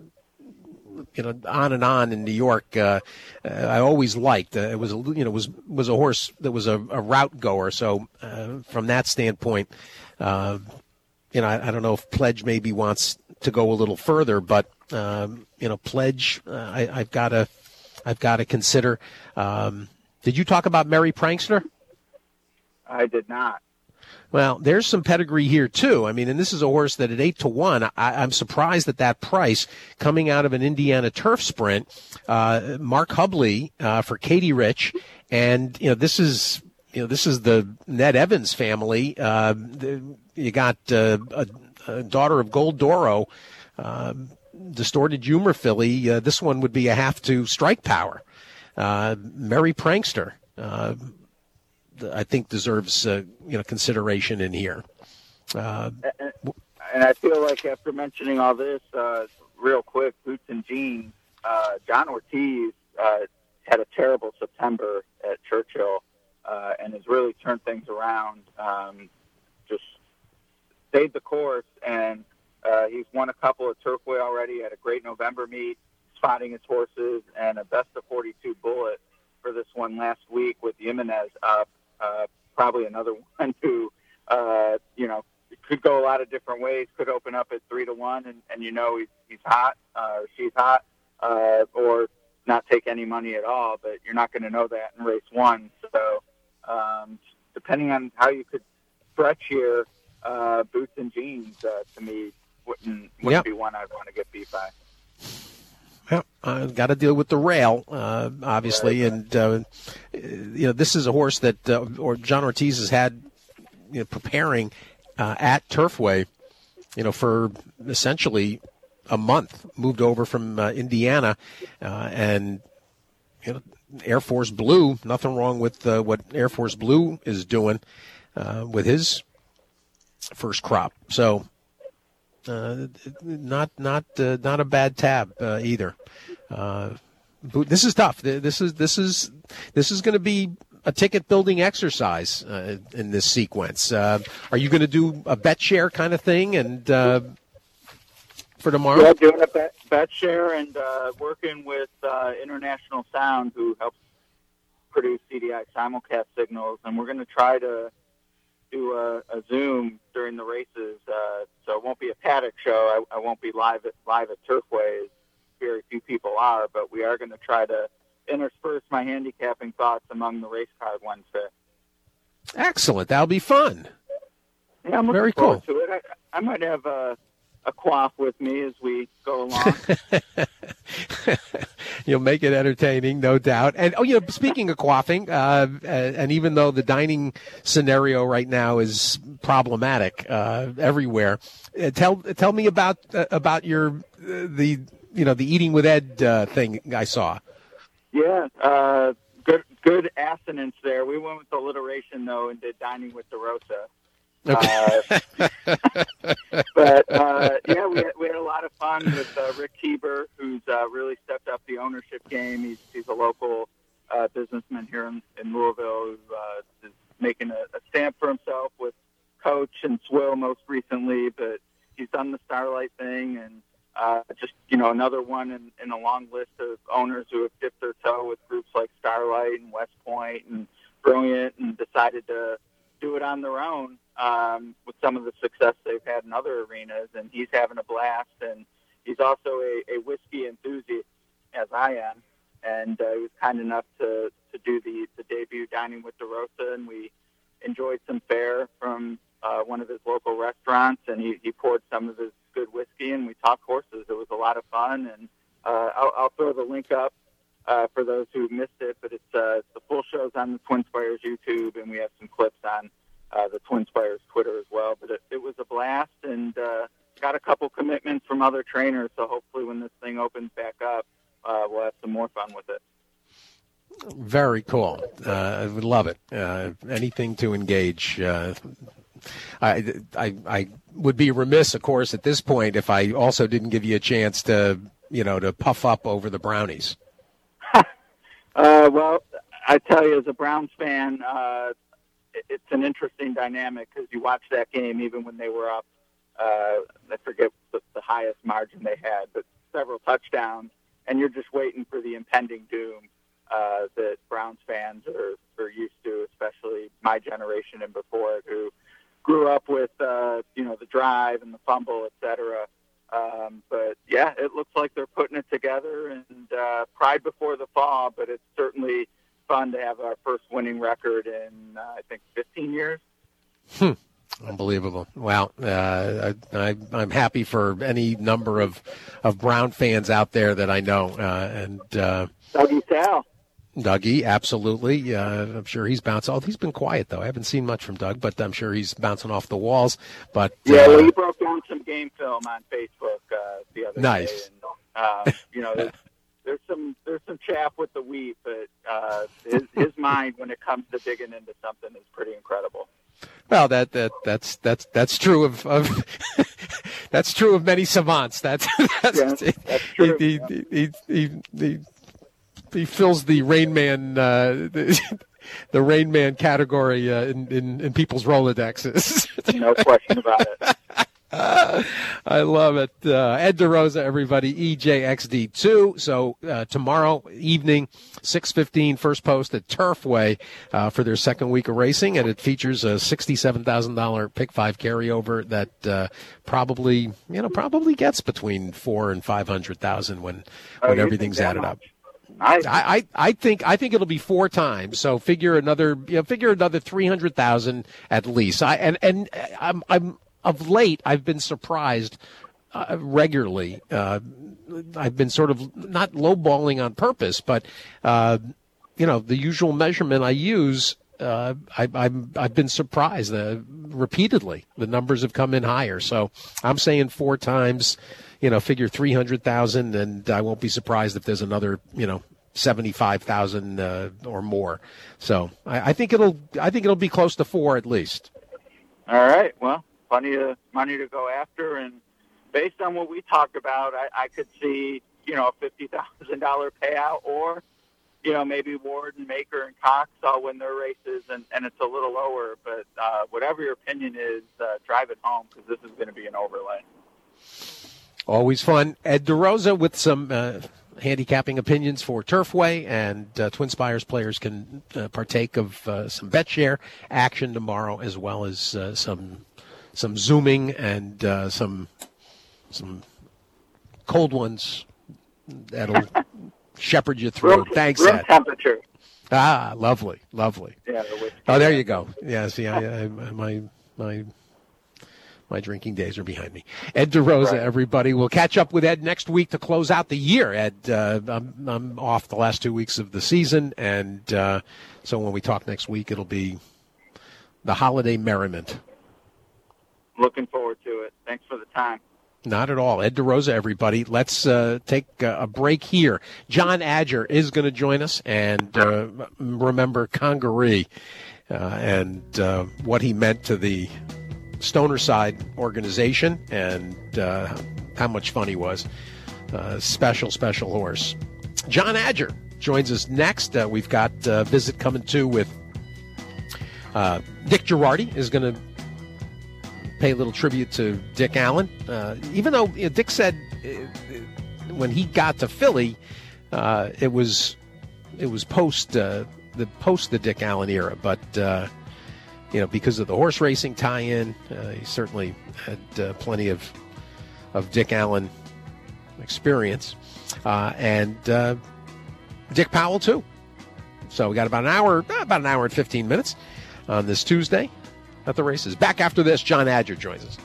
you know, on and on in New York. Uh, uh, I always liked. Uh, it was a, you know, was was a horse that was a, a route goer. So uh, from that standpoint, uh, you know, I, I don't know if Pledge maybe wants to go a little further, but um, you know, Pledge, uh, I, I've got to. I've got to consider. Um, did you talk about Merry Prankster? I did not. Well, there's some pedigree here too. I mean, and this is a horse that at eight to one, I, I'm surprised at that price coming out of an Indiana Turf Sprint. Uh, Mark Hubley uh, for Katie Rich, and you know this is you know this is the Ned Evans family. Uh, the, you got uh, a, a daughter of Gold Doro. Uh, Distorted Humor filly. Uh, this one would be a half to Strike Power. Uh, Merry Prankster, uh, I think deserves uh, you know consideration in here. Uh, and, and I feel like after mentioning all this, uh, real quick, Boots and Jeans, uh, John Ortiz uh, had a terrible September at Churchill uh, and has really turned things around. Um, just stayed the course, and Uh, he's won a couple of Turfway already, had a great November meet, spotting his horses, and a best of forty-two bullet for this one last week with Jimenez up. Uh, probably another one who, uh, you know, could go a lot of different ways, could open up at three to one, and, and you know he's, he's hot, uh, or she's hot, uh, or not take any money at all, but you're not going to know that in race one. So um, depending on how you could stretch here, uh, Boots and Jeans, uh, to me, wouldn't, wouldn't yep. be one I'd want to get beat by. Well, I've got to deal with the rail, uh, obviously, right, and uh, you know this is a horse that uh, or John Ortiz has had, you know, preparing uh, at Turfway, you know, for essentially a month. Moved over from uh, Indiana, uh, and you know, Air Force Blue. Nothing wrong with uh, what Air Force Blue is doing uh, with his first crop. So. Uh, not not uh, not a bad tab uh, either. Uh, this is tough. This is this is this is going to be a ticket building exercise uh, in this sequence. Uh, are you going to do a bet share kind of thing and uh, for tomorrow? Yeah, doing a bet, bet share and uh, working with uh, International Sound, who helps produce C D I simulcast signals, and we're going to try to do a, a Zoom during the races. Uh, so it won't be a paddock show. I, I won't be live at live at Turfway, as very few people are, but we are going to try to intersperse my handicapping thoughts among the race card Wednesday. Excellent. That'll be fun. Yeah, I'm looking Very forward cool. to it. I, I might have a, a quaff with me as we go along. You'll make it entertaining, no doubt. And, oh, you know, speaking of quaffing, uh, and even though the dining scenario right now is problematic uh, everywhere, uh, tell tell me about uh, about your uh, the you know the Eating with Ed uh, thing I saw. Yeah, uh, good good assonance there. We went with alliteration, though, and did Dining with DeRosa. Okay. Uh, but, uh, yeah, we had, we had a lot of fun with uh, Rick Tieber, who's uh, really stepped up the ownership game. He's, he's a local uh, businessman here in, in Louisville who uh, is making a, a stamp for himself with Coach and Swill most recently, but he's done the Starlight thing and Uh, just, you know, another one in, in a long list of owners who have dipped their toe with groups like Starlight and West Point and Brilliant and decided to do it on their own um, with some of the success they've had in other arenas. And he's having a blast. And he's also a, a whiskey enthusiast, as I am. And uh, he was kind enough to, to do the, the debut Dining with DeRosa. And we enjoyed some fare from uh, one of his local restaurants. And he, he poured some of his good whiskey, and we talked horses. It was a lot of fun, and uh, I'll, I'll throw the link up uh, for those who missed it, but it's uh, the full show's on the Twin Spires YouTube, and we have some clips on uh, the Twin Spires Twitter as well. But it, it was a blast, and uh, got a couple commitments from other trainers, so hopefully when this thing opens back up, uh, we'll have some more fun with it. Very cool. Uh, I would love it. Uh, anything to engage. Uh, I, I, I would be remiss, of course, at this point if I also didn't give you a chance to, you know, to puff up over the Brownies. uh, well, I tell you, as a Browns fan, uh, it, it's an interesting dynamic because you watch that game even when they were up. Uh, I forget the, the highest margin they had, but several touchdowns, and you're just waiting for the impending doom uh, that Browns fans are, are used to, especially my generation and before it, who grew up with, uh, you know, the drive and the fumble, et cetera. Um, but, yeah, it looks like they're putting it together, and uh, pride before the fall, but it's certainly fun to have our first winning record in, uh, I think, fifteen years. Hmm. Unbelievable. Wow. Uh, I, I, I'm happy for any number of, of Brown fans out there that I know. Uh, and uh, Dougie Sal. Dougie, absolutely. Uh, I'm sure he's bouncing. Oh, he's been quiet, though. I haven't seen much from Doug, but I'm sure he's bouncing off the walls. But Yeah, uh, well, he broke down some game film on Facebook uh, the other nice. day. And, uh, you know, there's, there's some there's some chaff with the wheat, but uh, his, his mind when it comes to digging into something is pretty incredible. Well, that, that that's that's that's true of, of that's true of many savants. That's, that's, Yeah, that's true. He, he, he, he, he, he fills the Rain Man uh, the, the Rain Man category uh, in, in in people's Rolodexes. No question about it. I love it. Uh, Ed DeRosa, everybody, E J X D two. So uh, tomorrow evening, six fifteen, first post at Turfway uh, for their second week of racing, and it features a sixty-seven thousand dollars pick five carryover that uh, probably, you know, probably gets between four and five hundred thousand when Oh, when you everything's think that added up. much? Nice. I, I, I think I think it'll be four times. So figure another you know, figure another three hundred thousand at least. I and and I'm I'm of late I've been surprised uh, regularly. Uh, I've been sort of not lowballing on purpose, but uh, you know the usual measurement I use. Uh, I, I'm I've been surprised uh, repeatedly. The numbers have come in higher. So I'm saying four times. You know, figure three hundred thousand, and I won't be surprised if there's another, you know, seventy-five thousand uh, or more. So I, I think it'll, I think it'll be close to four at least. All right. Well, plenty of money to go after, and based on what we talked about, I, I could see, you know, a fifty thousand dollar payout, or you know, maybe Ward and Maker and Cox all win their races, and, and it's a little lower. But uh, whatever your opinion is, uh, drive it home because this is going to be an overlay. Always fun. Ed DeRosa with some uh, handicapping opinions for Turfway, and uh, Twin Spires players can uh, partake of uh, some bet share action tomorrow, as well as uh, some some zooming and uh, some some cold ones that'll shepherd you through. Room, Thanks, room Ed. temperature. Ah, lovely, lovely. Yeah. The oh, there you go. Yeah, see, I, I, my my. My drinking days are behind me. Ed DeRosa, right. Everybody. We'll catch up with Ed next week to close out the year. Ed, uh, I'm, I'm off the last two weeks of the season, and uh, so when we talk next week, it'll be the holiday merriment. Looking forward to it. Thanks for the time. Not at all. Ed DeRosa, everybody. Let's uh, take uh, a break here. John Adger is going to join us, and uh, remember Congaree uh, and uh, what he meant to the Stoner Side organization, and uh, how much fun he was. Uh, special, special horse. John Adger joins us next. Uh, we've got a uh, visit coming too with uh, Dick Girardi is going to pay a little tribute to Dick Allen. Uh, even though you know, Dick said uh, when he got to Philly, uh, it was it was post uh, the post the Dick Allen era, but. Uh, You know, because of the horse racing tie-in, uh, he certainly had uh, plenty of of Dick Allen experience, uh, and uh, Dick Powell too. So we got about an hour, about an hour and fifteen minutes on this Tuesday at the races. Back after this, John Adger joins us.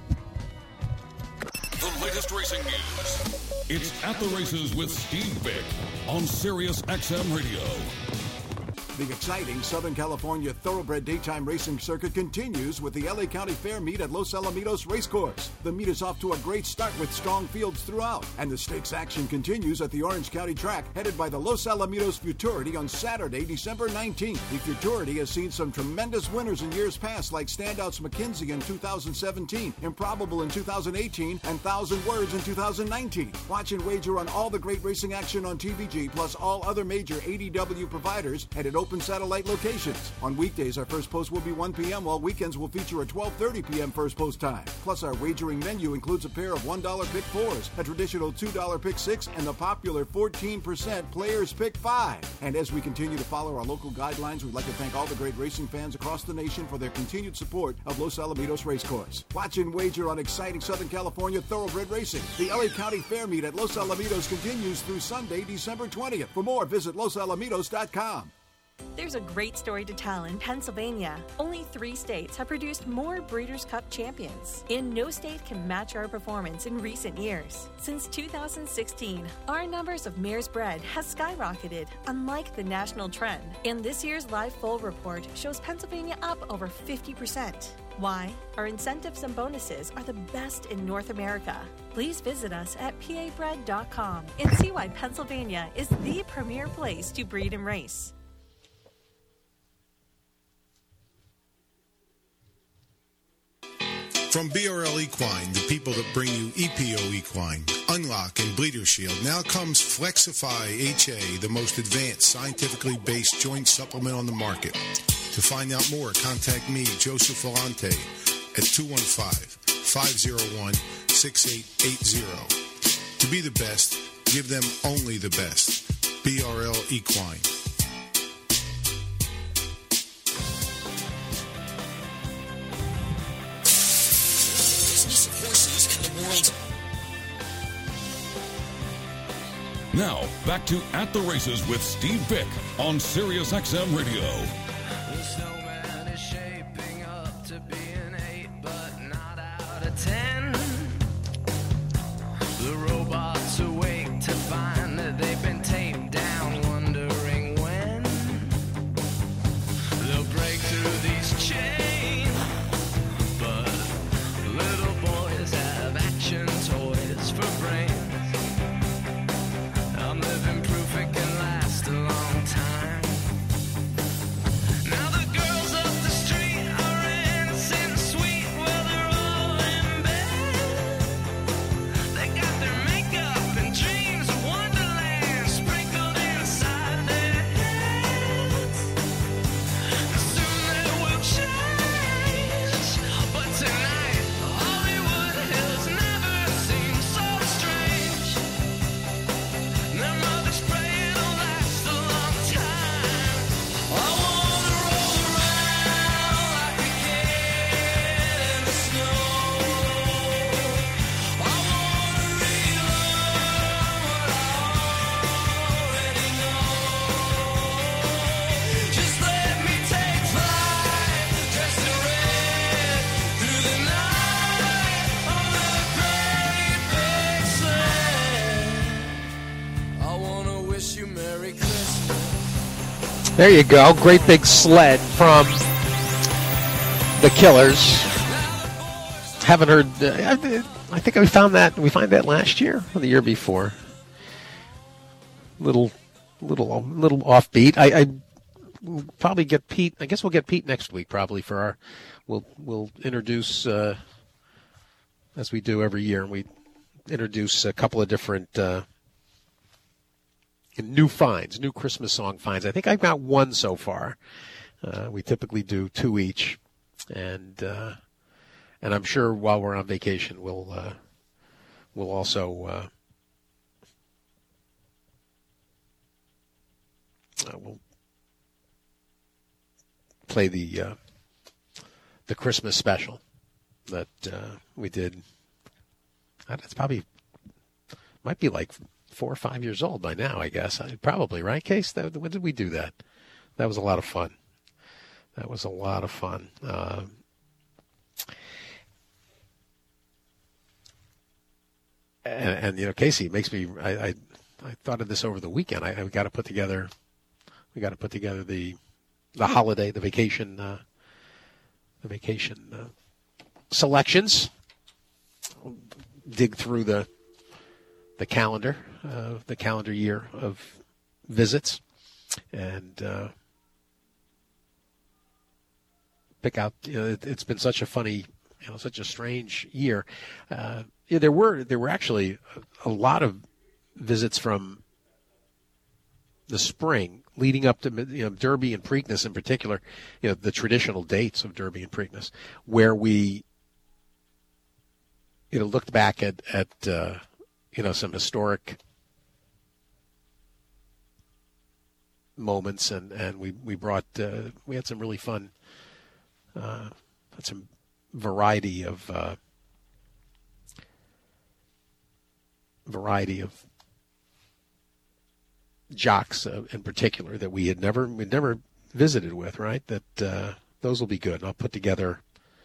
The latest racing news. It's At the Races with Steve Vick on Sirius X M Radio. The exciting Southern California Thoroughbred Daytime Racing Circuit continues with the L A County Fair meet at Los Alamitos Racecourse. The meet is off to a great start with strong fields throughout, and the stakes action continues at the Orange County track, headed by the Los Alamitos Futurity on Saturday, December nineteenth. The Futurity has seen some tremendous winners in years past, like Standouts McKenzie in two thousand seventeen, Improbable in two thousand eighteen, and Thousand Words in two thousand nineteen. Watch and wager on all the great racing action on T V G, plus all other major A D W providers, and at open satellite locations. On weekdays, our first post will be one p.m., while weekends will feature a twelve thirty p.m. first post time. Plus, our wagering menu includes a pair of one dollar pick fours, a traditional two dollar pick six, and the popular fourteen percent players pick five. And as we continue to follow our local guidelines, we'd like to thank all the great racing fans across the nation for their continued support of Los Alamitos Racecourse. Watch and wager on exciting Southern California thoroughbred racing. The L A County Fair meet at Los Alamitos continues through Sunday, December twentieth. For more, visit los alamitos dot com. There's a great story to tell in Pennsylvania. Only three states have produced more Breeders' Cup champions, and no state can match our performance in recent years. Since two thousand sixteen, our numbers of mares bred has skyrocketed, unlike the national trend. And this year's live foal report shows Pennsylvania up over fifty percent. Why? Our incentives and bonuses are the best in North America. Please visit us at p a bred dot com and see why Pennsylvania is the premier place to breed and race. From B R L Equine, the people that bring you E P O Equine, Unlock, and Bleeder Shield, now comes Flexify H A, the most advanced, scientifically based joint supplement on the market. To find out more, contact me, Joseph Volante, at two one five, five oh one, six eight eight zero. To be the best, give them only the best. B R L Equine. Now, back to At the Races with Steve Vick on Sirius X M Radio. The snowman is shaping up to be an eight, but not out of ten. The robots awake to find that they've been taped down, wondering when they'll break through these chains. But little boys have action toys for brains. I'm living proof it can last a long time. There you go. Great Big Sled from the Killers. Haven't heard. Uh, I think we found that. We find that last year or the year before. Little, little, little offbeat. I, I we'll probably get Pete. I guess we'll get Pete next week. Probably for our. We'll we'll introduce uh, as we do every year. We introduce a couple of different. Uh, New finds, new Christmas song finds. I think I've got one so far. Uh, we typically do two each, and uh, and I'm sure while we're on vacation, we'll uh, we'll also uh, uh, we'll play the uh, the Christmas special that uh, we did. It's probably might be like. Four or five years old by now, I guess. Probably, right, Case? That, when did we do that? That was a lot of fun. That was a lot of fun. Uh, and, and, you know, Casey, it makes me, I, I, I thought of this over the weekend. I, I got to put together, we got to put together the, the holiday, the vacation, uh, the vacation uh, selections. Dig through the, the calendar, uh, the calendar year of visits, and uh, pick out. You know, it, it's been such a funny, you know, such a strange year. Uh, yeah, there were there were actually a, a lot of visits from the spring leading up to, you know, Derby and Preakness in particular. You know, the traditional dates of Derby and Preakness, where we, you know, looked back at at. Uh, You know, some historic moments, and, and we we brought uh, we had some really fun, uh, had some variety of uh, variety of jocks uh, in particular that we had never we never visited with. Right, that uh, those will be good. And I'll put together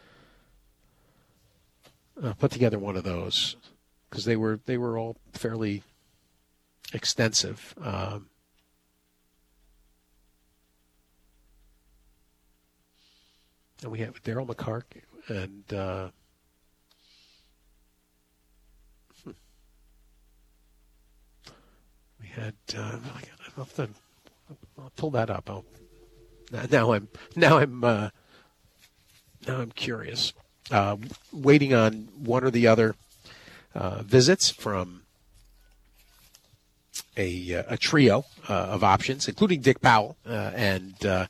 I'll put together one of those. Because they were they were all fairly extensive. Um, and we had Daryl McCark and uh, we had uh, I'll, have to, I'll pull that up. I'll, now I'm now I'm uh, now I'm curious. Uh, waiting on one or the other. Uh, visits from a, uh, a trio uh, of options, including Dick Powell. Uh, and uh,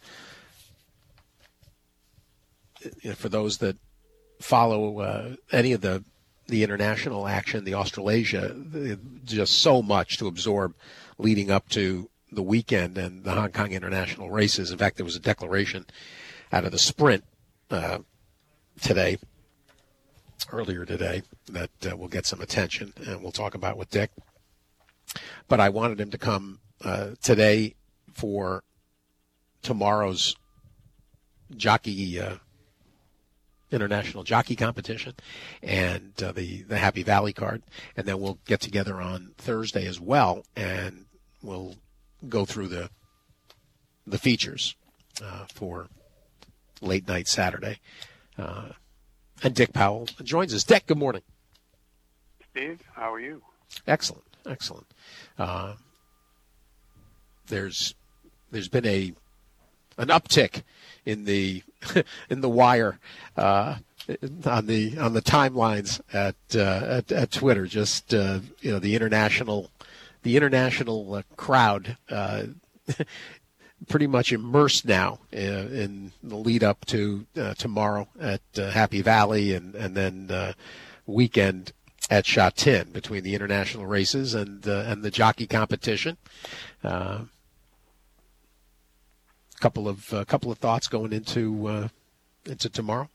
you know, for those that follow uh, any of the, the international action, the Australasia, just so much to absorb leading up to the weekend and the Hong Kong international races. In fact, there was a declaration out of the sprint uh, today. earlier today that uh, will get some attention, and we'll talk about with Dick. But I wanted him to come uh, today for tomorrow's jockey uh, international jockey competition and uh, the, the Happy Valley card. And then we'll get together on Thursday as well, and we'll go through the the features uh, for late night Saturday. Uh, And Dick Powell joins us. Dick, good morning. Steve, how are you? Excellent, excellent. Uh, there's there's been a an uptick in the in the wire uh, on the on the timelines at uh, at, at Twitter. Just uh, you know, the international the international uh, crowd. Uh, pretty much immersed now in, in the lead up to uh, tomorrow at uh, Happy Valley and, and then uh, weekend at Sha Tin between the international races and uh, and the jockey competition. Uh, couple of uh, couple of thoughts going into uh, into tomorrow.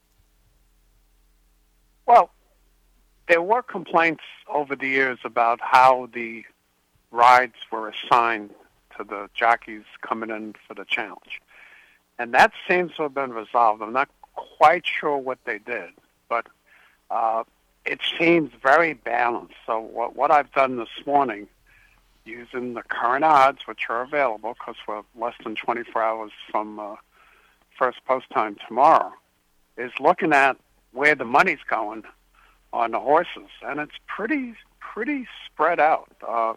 Well, there were complaints over the years about how the rides were assigned to the jockeys coming in for the challenge. And that seems to have been resolved. I'm not quite sure what they did, but uh, it seems very balanced. So what, what I've done this morning using the current odds, which are available because we're less than twenty-four hours from uh, first post time tomorrow, is looking at where the money's going on the horses, and it's pretty pretty spread out. Uh,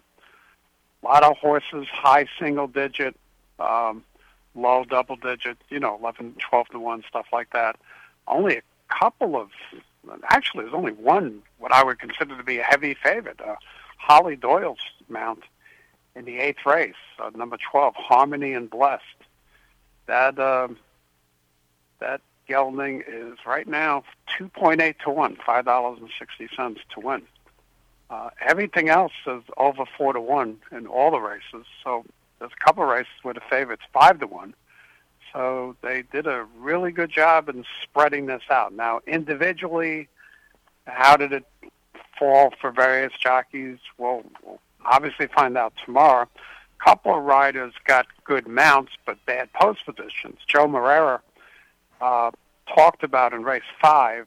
a lot of horses, high single digit, um, low double digit, you know, eleven, twelve to one, stuff like that. Only a couple of, actually there's only one what I would consider to be a heavy favorite, uh, Holly Doyle's mount in the eighth race, uh, number twelve, Harmony and Blessed. That uh, that gelding is right now two point eight to one, five dollars and sixty cents to win. Uh, everything else is over four to one in all the races. So there's a couple of races where the favorite's five to one. So they did a really good job in spreading this out. Now, individually, how did it fall for various jockeys? Well, we'll obviously find out tomorrow. A couple of riders got good mounts, but bad post positions. Joe Moreira uh, talked about in race five,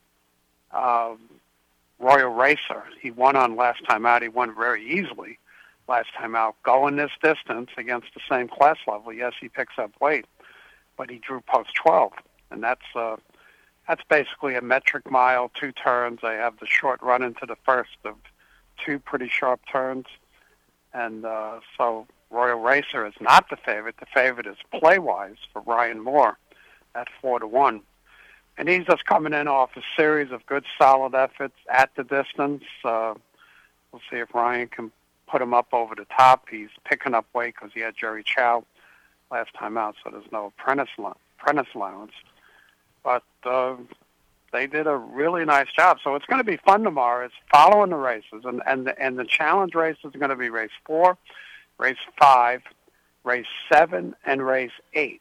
uh, Royal Racer. He won on last time out. He won very easily last time out. Going this distance against the same class level, yes, he picks up weight, but he drew post twelve, and that's uh, that's basically a metric mile, two turns. They have the short run into the first of two pretty sharp turns, and uh, so Royal Racer is not the favorite. The favorite is Playwise for Ryan Moore at four to one. And he's just coming in off a series of good, solid efforts at the distance. Uh, we'll see if Ryan can put him up over the top. He's picking up weight because he had Jerry Chow last time out, so there's no apprentice, apprentice allowance. But uh, they did a really nice job. So it's going to be fun tomorrow. It's following the races. And, and, the, and the challenge races are going to be race four, race five, race seven, and race eight.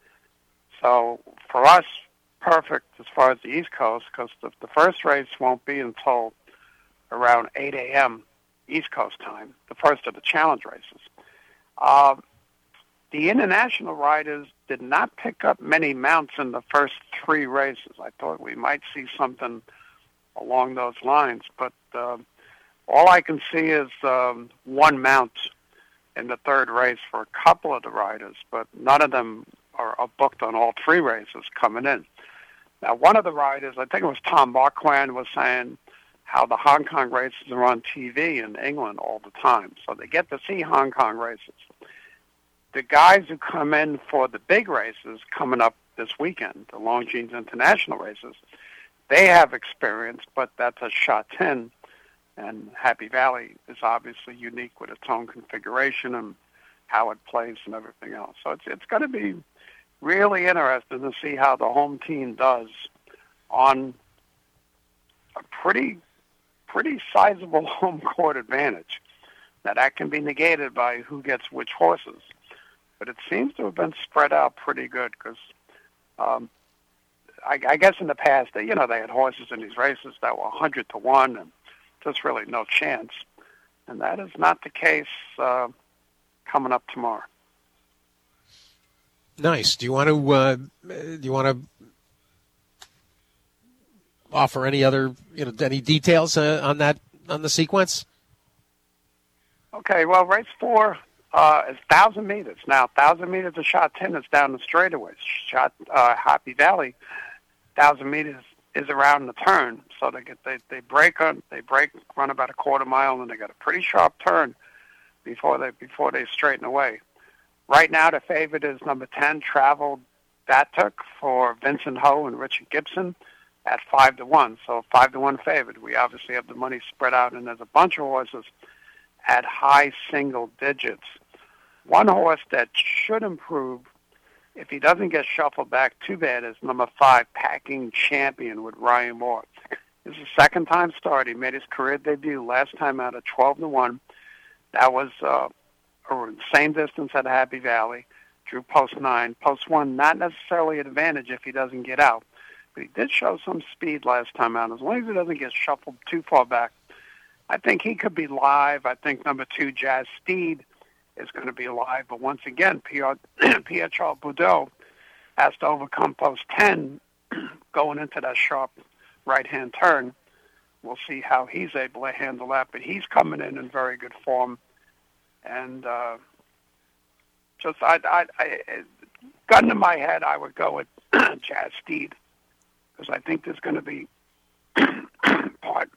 So for us, perfect as far as the East Coast, because the, the first race won't be until around eight a.m. East Coast time, the first of the challenge races. Uh, the international riders did not pick up many mounts in the first three races. I thought we might see something along those lines, but uh, all I can see is um, one mount in the third race for a couple of the riders, but none of them are, are booked on all three races coming in. Now, one of the riders, I think it was Tom Marquand, was saying how the Hong Kong races are on T V in England all the time, so they get to see Hong Kong races. The guys who come in for the big races coming up this weekend, the Longines International races, they have experience, but that's a shot ten, and Happy Valley is obviously unique with its own configuration and how it plays and everything else. So it's it's going to be really interesting to see how the home team does on a pretty pretty sizable home court advantage. Now, that can be negated by who gets which horses, but it seems to have been spread out pretty good because um, I, I guess in the past, they, you know, they had horses in these races that were one hundred to one and just really no chance, and that is not the case uh, coming up tomorrow. Nice. Do you want to uh, do you want to offer any other you know any details uh, on that on the sequence? Okay. Well, race four uh, is thousand meters. Now, thousand meters of shot ten is down the straightaways. Shot uh, Happy Valley, thousand meters is around the turn. So they get they they break on they break run about a quarter mile and they got a pretty sharp turn before they before they straighten away. Right now, the favorite is number ten, Travel Datuk for Vincent Ho and Richard Gibson at five to one. So five to one favorite. We obviously have the money spread out, and there's a bunch of horses at high single digits. One horse that should improve if he doesn't get shuffled back too bad is number five, Packing Champion with Ryan Moore. This is the second time start. He made his career debut last time out at twelve to one. That was uh, the same distance at Happy Valley, drew post nine. Post one, not necessarily an advantage if he doesn't get out, but he did show some speed last time out. As long as he doesn't get shuffled too far back, I think he could be live. I think number two, Jazz Steed, is going to be live. But once again, Pierre, Pierre-Charles Boudreau has to overcome post ten going into that sharp right-hand turn. We'll see how he's able to handle that, but he's coming in in very good form. And uh, just, I, I, I, gun to my head, I would go with Jazz Steed, because I think there's going to be, pardon,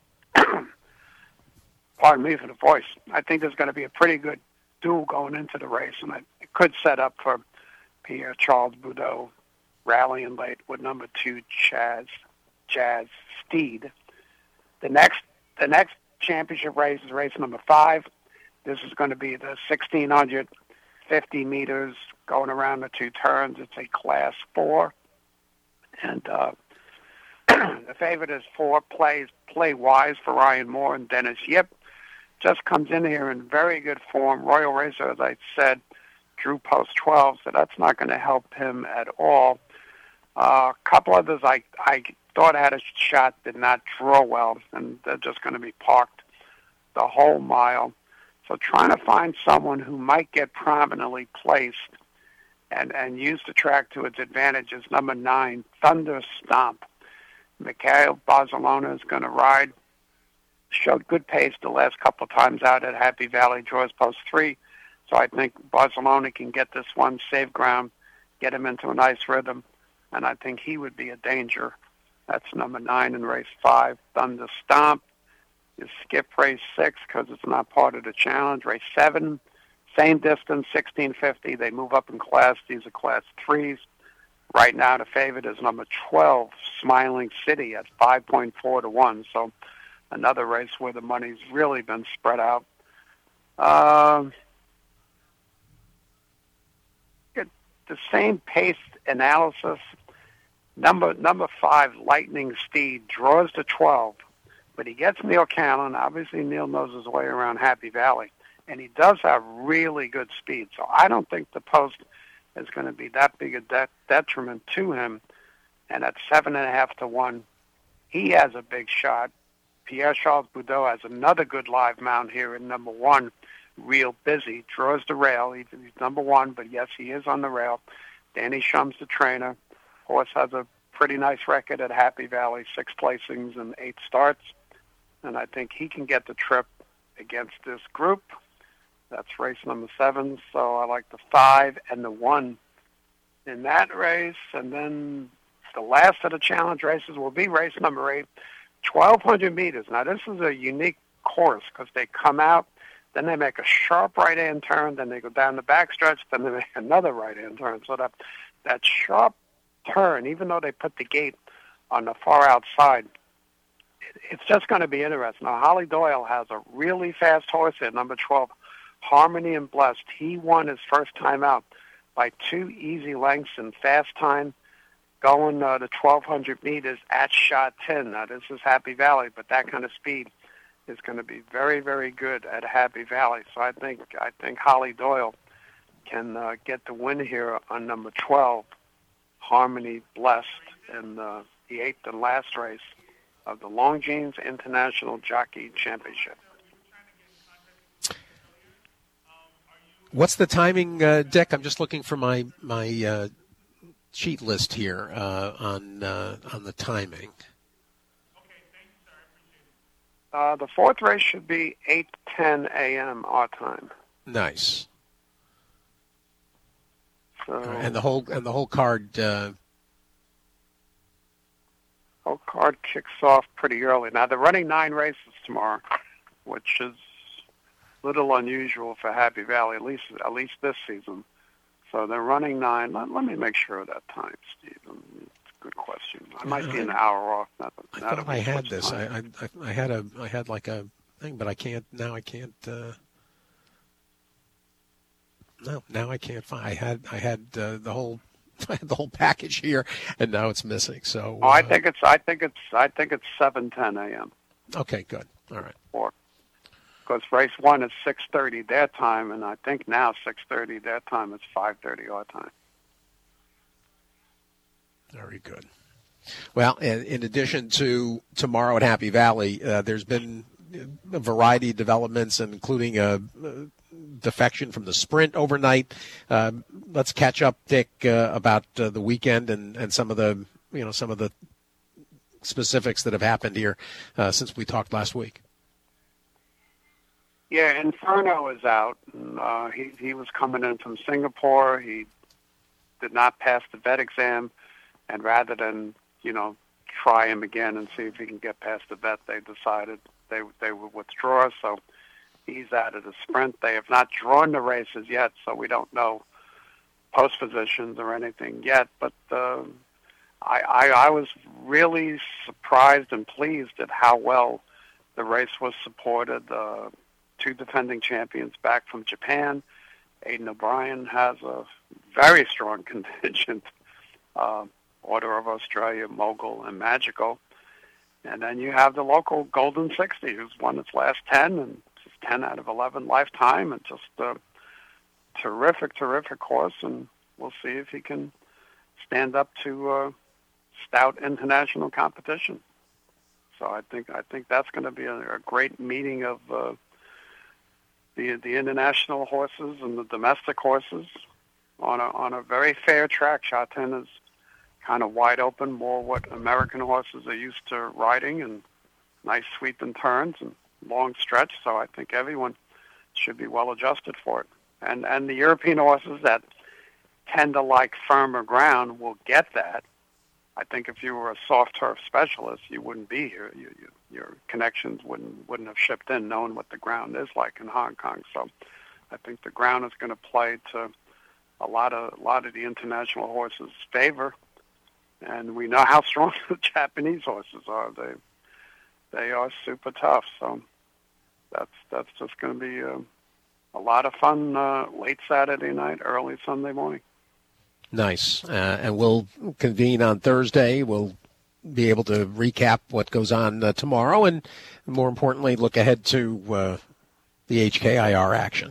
pardon me for the voice, I think there's going to be a pretty good duel going into the race, and I, it could set up for Pierre Charles Boudot rallying late with number two, Jazz, Jazz Steed. The next, the next championship race is race number five. This is going to be the sixteen fifty meters going around the two turns. It's a class four. And uh, the favorite is four, plays Play Wise for Ryan Moore, and Dennis Yip just comes in here in very good form. Royal Racer, as I said, drew post twelve, so that's not going to help him at all. A uh, couple others I, I thought had a shot, did not draw well, and they're just going to be parked the whole mile. So trying to find someone who might get prominently placed and, and use the track to its advantage is number nine, Thunder Stomp. Mikhail Barcelona is going to ride. Showed good pace the last couple of times out at Happy Valley, draws post three. So I think Barcelona can get this one, save ground, get him into a nice rhythm, and I think he would be a danger. That's number nine in race five, Thunder Stomp. You skip race six because it's not part of the challenge. Race seven, same distance, sixteen fifty. They move up in class. These are class threes. Right now, the favorite is number twelve, Smiling City, at five point four to one. So another race where the money's really been spread out. Um, the same pace analysis. Number number five, Lightning Steed, draws to twelve. But he gets Neil Callan. Obviously, Neil knows his way around Happy Valley. And he does have really good speed. So I don't think the post is going to be that big a de- detriment to him. And at seven and a half to one, he has a big shot. Pierre Charles Boudot has another good live mount here in number one, Real Busy. Draws the rail. He's, he's number one, but yes, he is on the rail. Danny Shum's the trainer. Horse has a pretty nice record at Happy Valley, six placings and eight starts. And I think he can get the trip against this group. That's race number seven. So I like the five and the one in that race. And then the last of the challenge races will be race number eight, twelve hundred meters. Now, this is a unique course because they come out, then they make a sharp right-hand turn, then they go down the backstretch, then they make another right-hand turn. So that, that sharp turn, even though they put the gate on the far outside, it's just going to be interesting. Now, Holly Doyle has a really fast horse at number twelve, Harmony and Blessed. He won his first time out by two easy lengths in fast time, going uh, the twelve hundred meters at shot ten. Now, this is Happy Valley, but that kind of speed is going to be very, very good at Happy Valley. So I think I think Holly Doyle can uh, get the win here on number twelve, Harmony Blessed, in uh, the eighth and last race of the Longines International Jockey Championship. What's the timing, uh, Dick? I'm just looking for my my uh, sheet list here uh, on uh, on the timing. Uh, the fourth race should be eight ten a.m. our time. Nice. So, and the whole and the whole card. Uh, whole card kicks off pretty early. Now they're running nine races tomorrow, which is a little unusual for Happy Valley, at least at least this season. So they're running nine. Let, let me make sure of that time, Steve. It's a good question. I might be an hour off. Not, I not thought I had this. I, I I had a I had like a thing, but I can't now. I can't. Uh, no, now I can't find. I had I had uh, the whole I had the whole package here, and now it's missing. So. Uh, oh, I think it's I think it's I think it's seven ten a.m. Okay, good. All right. Or because race one is six thirty their time, and I think now six thirty their time. It's five thirty our time. Very good. Well, in, in addition to tomorrow at Happy Valley, uh, there's been a variety of developments, including a, a defection from the sprint overnight. Uh, let's catch up, Dick, uh, about uh, the weekend and, and some of the you know some of the specifics that have happened here uh, since we talked last week. Yeah, Inferno is out. And, uh, he he was coming in from Singapore. He did not pass the vet exam, and rather than you know try him again and see if he can get past the vet, they decided they they would withdraw. So he's out of the sprint. They have not drawn the races yet, so we don't know post positions or anything yet. But uh, I, I I was really surprised and pleased at how well the race was supported. Uh, two defending champions back from Japan. Aidan O'Brien has a very strong contingent. Uh, Order of Australia, Mogul, and Magical. And then you have the local Golden sixty, who's won its last ten, and it's ten out of eleven lifetime, and just a terrific, terrific horse, and we'll see if he can stand up to uh, stout international competition. So I think I think that's going to be a, a great meeting of uh, the the international horses and the domestic horses on a on a very fair track. Sha Tin is kind of wide open, more what American horses are used to riding, and nice sweep and turns and long stretch. So I think everyone should be well adjusted for it. And and the European horses that tend to like firmer ground will get that. I think if you were a soft turf specialist, you wouldn't be here. You, you, your connections wouldn't wouldn't have shipped in knowing what the ground is like in Hong Kong. So I think the ground is going to play to a lot of a lot of the international horses' favor. And we know how strong the Japanese horses are. They they are super tough. So that's that's just going to be a, a lot of fun uh, late Saturday night, early Sunday morning. Nice. Uh, and we'll convene on Thursday. We'll be able to recap what goes on uh, tomorrow, and more importantly, look ahead to uh, the H K I R action.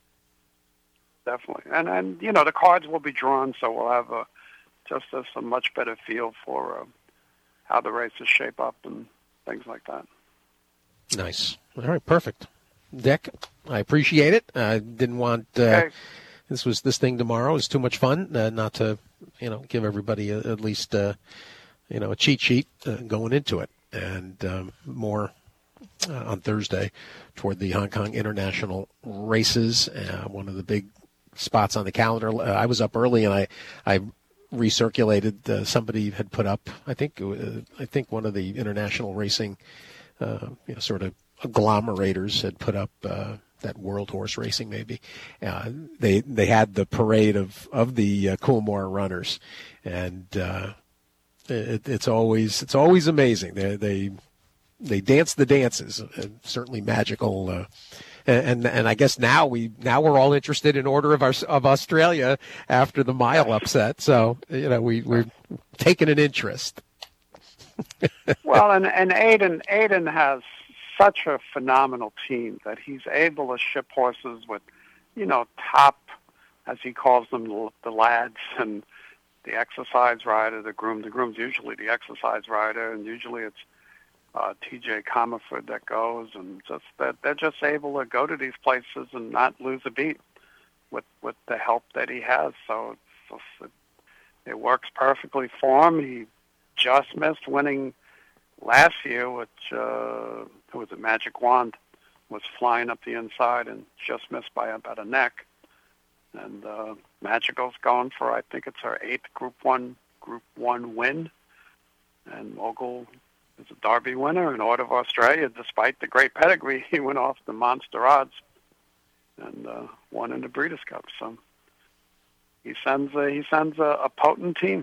Definitely. And, and, you know, the cards will be drawn, so we'll have a just a, a much better feel for uh, how the races shape up and things like that. Nice. All right, perfect. Dick, I appreciate it. I didn't want uh, okay. this was this thing tomorrow is too much fun uh, not to, you know, give everybody a, at least uh, you know a cheat sheet uh, going into it, and um, more uh, on Thursday toward the Hong Kong International races. Uh, one of the big spots on the calendar. Uh, I was up early and I I. recirculated. Uh, somebody had put up, I think, uh, I think one of the international racing, uh, you know, sort of agglomerators had put up uh, that World Horse Racing. Maybe uh, they they had the parade of of the uh, Coolmore runners, and uh, it, it's always it's always amazing. They they they dance the dances. Uh, certainly magical. Uh, And, and I guess now we now we're all interested in Order of our, of Australia after the mile upset. So you know we we're taking an interest. Well, and and Aidan Aidan has such a phenomenal team that he's able to ship horses with, you know, top, as he calls them, the lads and the exercise rider, the groom. The groom's usually the exercise rider, and usually it's Uh, T J Comerford that goes, and just that they're just able to go to these places and not lose a beat with with the help that he has. So it's just, it, it works perfectly for him. He just missed winning last year, which uh, who was it? Magic Wand was flying up the inside and just missed by about a neck. And uh, Magical's going for I think it's her eighth Group One Group One win, and Mogul is a Derby winner, and Order of Australia, despite the great pedigree, he went off the monster odds and uh, won in the Breeders' Cup. So he sends a, he sends a, a potent team.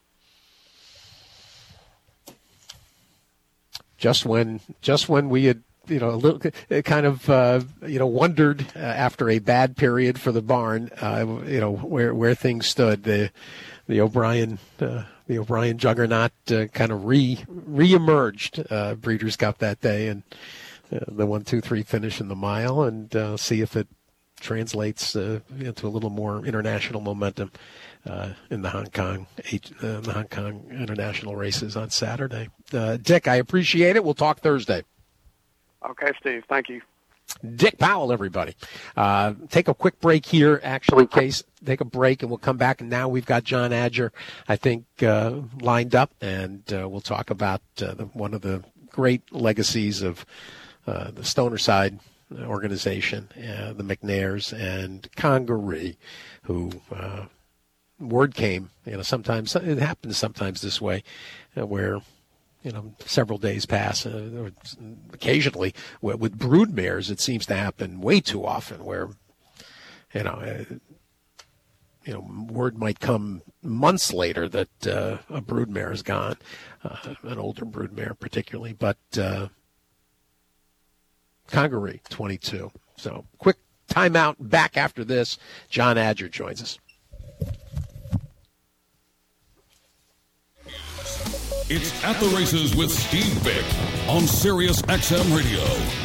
Just when, just when we had, you know, a little kind of, uh, you know, wondered uh, after a bad period for the barn, uh, you know, where where things stood, the the O'Brien. Uh, The O'Brien juggernaut uh, kind of re re-emerged uh, Breeders' Cup that day, and uh, the one, two, three finish in the mile, and uh, see if it translates uh, into a little more international momentum uh, in the Hong Kong uh, the Hong Kong international races on Saturday. Uh, Dick, I appreciate it. We'll talk Thursday. Okay, Steve. Thank you. Dick Powell, everybody. Uh, take a quick break here, actually, Case. Take a break, and we'll come back. And now we've got John Adger, I think, uh, lined up, and uh, we'll talk about uh, the, one of the great legacies of uh, the Stoner Side organization, uh, the McNairs and Congaree, who uh, word came, you know, sometimes, it happens sometimes this way, uh, where, you know, several days pass. Uh, or occasionally, with brood mares, it seems to happen way too often, where, you know, uh, you know, word might come months later that uh, a brood mare is gone, uh, an older brood mare particularly, but uh, Congaree, twenty-two. So, quick timeout. Back after this. John Adger joins us. It's At the Races with Steve Vick on Sirius X M Radio.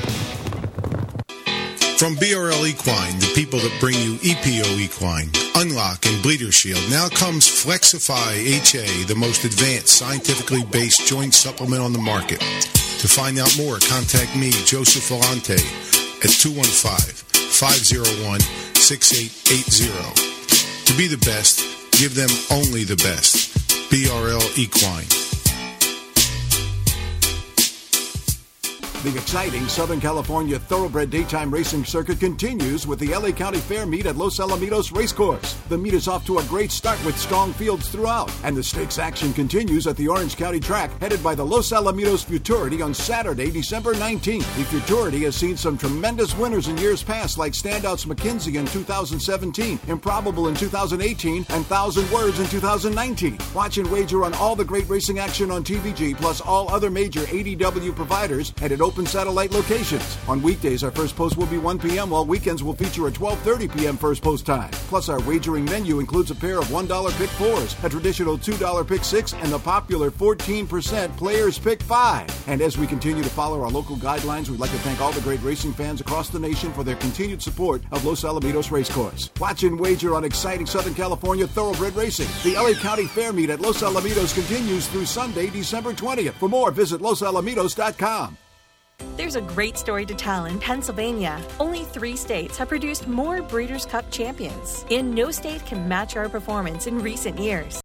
From B R L Equine, the people that bring you E P O Equine, Unlock, and Bleeder Shield, now comes Flexify H A, the most advanced scientifically based joint supplement on the market. To find out more, contact me, Joseph Volante, at two one five, five oh one, six eight eight zero. To be the best, give them only the best. B R L Equine. The exciting Southern California Thoroughbred Daytime Racing Circuit continues with the L A County Fair meet at Los Alamitos Racecourse. The meet is off to a great start with strong fields throughout, and the stakes action continues at the Orange County track headed by the Los Alamitos Futurity on Saturday, December nineteenth. The Futurity has seen some tremendous winners in years past, like Standouts McKinsey in two thousand seventeen, Improbable in two thousand eighteen, and Thousand Words in two thousand nineteen. Watch and wager on all the great racing action on T V G, plus all other major A D W providers, and at open satellite locations. On weekdays, our first post will be one p.m., while weekends will feature a twelve thirty p.m. first post time. Plus, our wagering menu includes a pair of one dollar pick fours, a traditional two dollar pick six, and the popular fourteen percent players pick five. And as we continue to follow our local guidelines, we'd like to thank all the great racing fans across the nation for their continued support of Los Alamitos Racecourse. Watch and wager on exciting Southern California thoroughbred racing. The L A County Fair meet at Los Alamitos continues through Sunday, December twentieth. For more, visit los alamitos dot com. There's a great story to tell in Pennsylvania. Only three states have produced more Breeders' Cup champions, and no state can match our performance in recent years.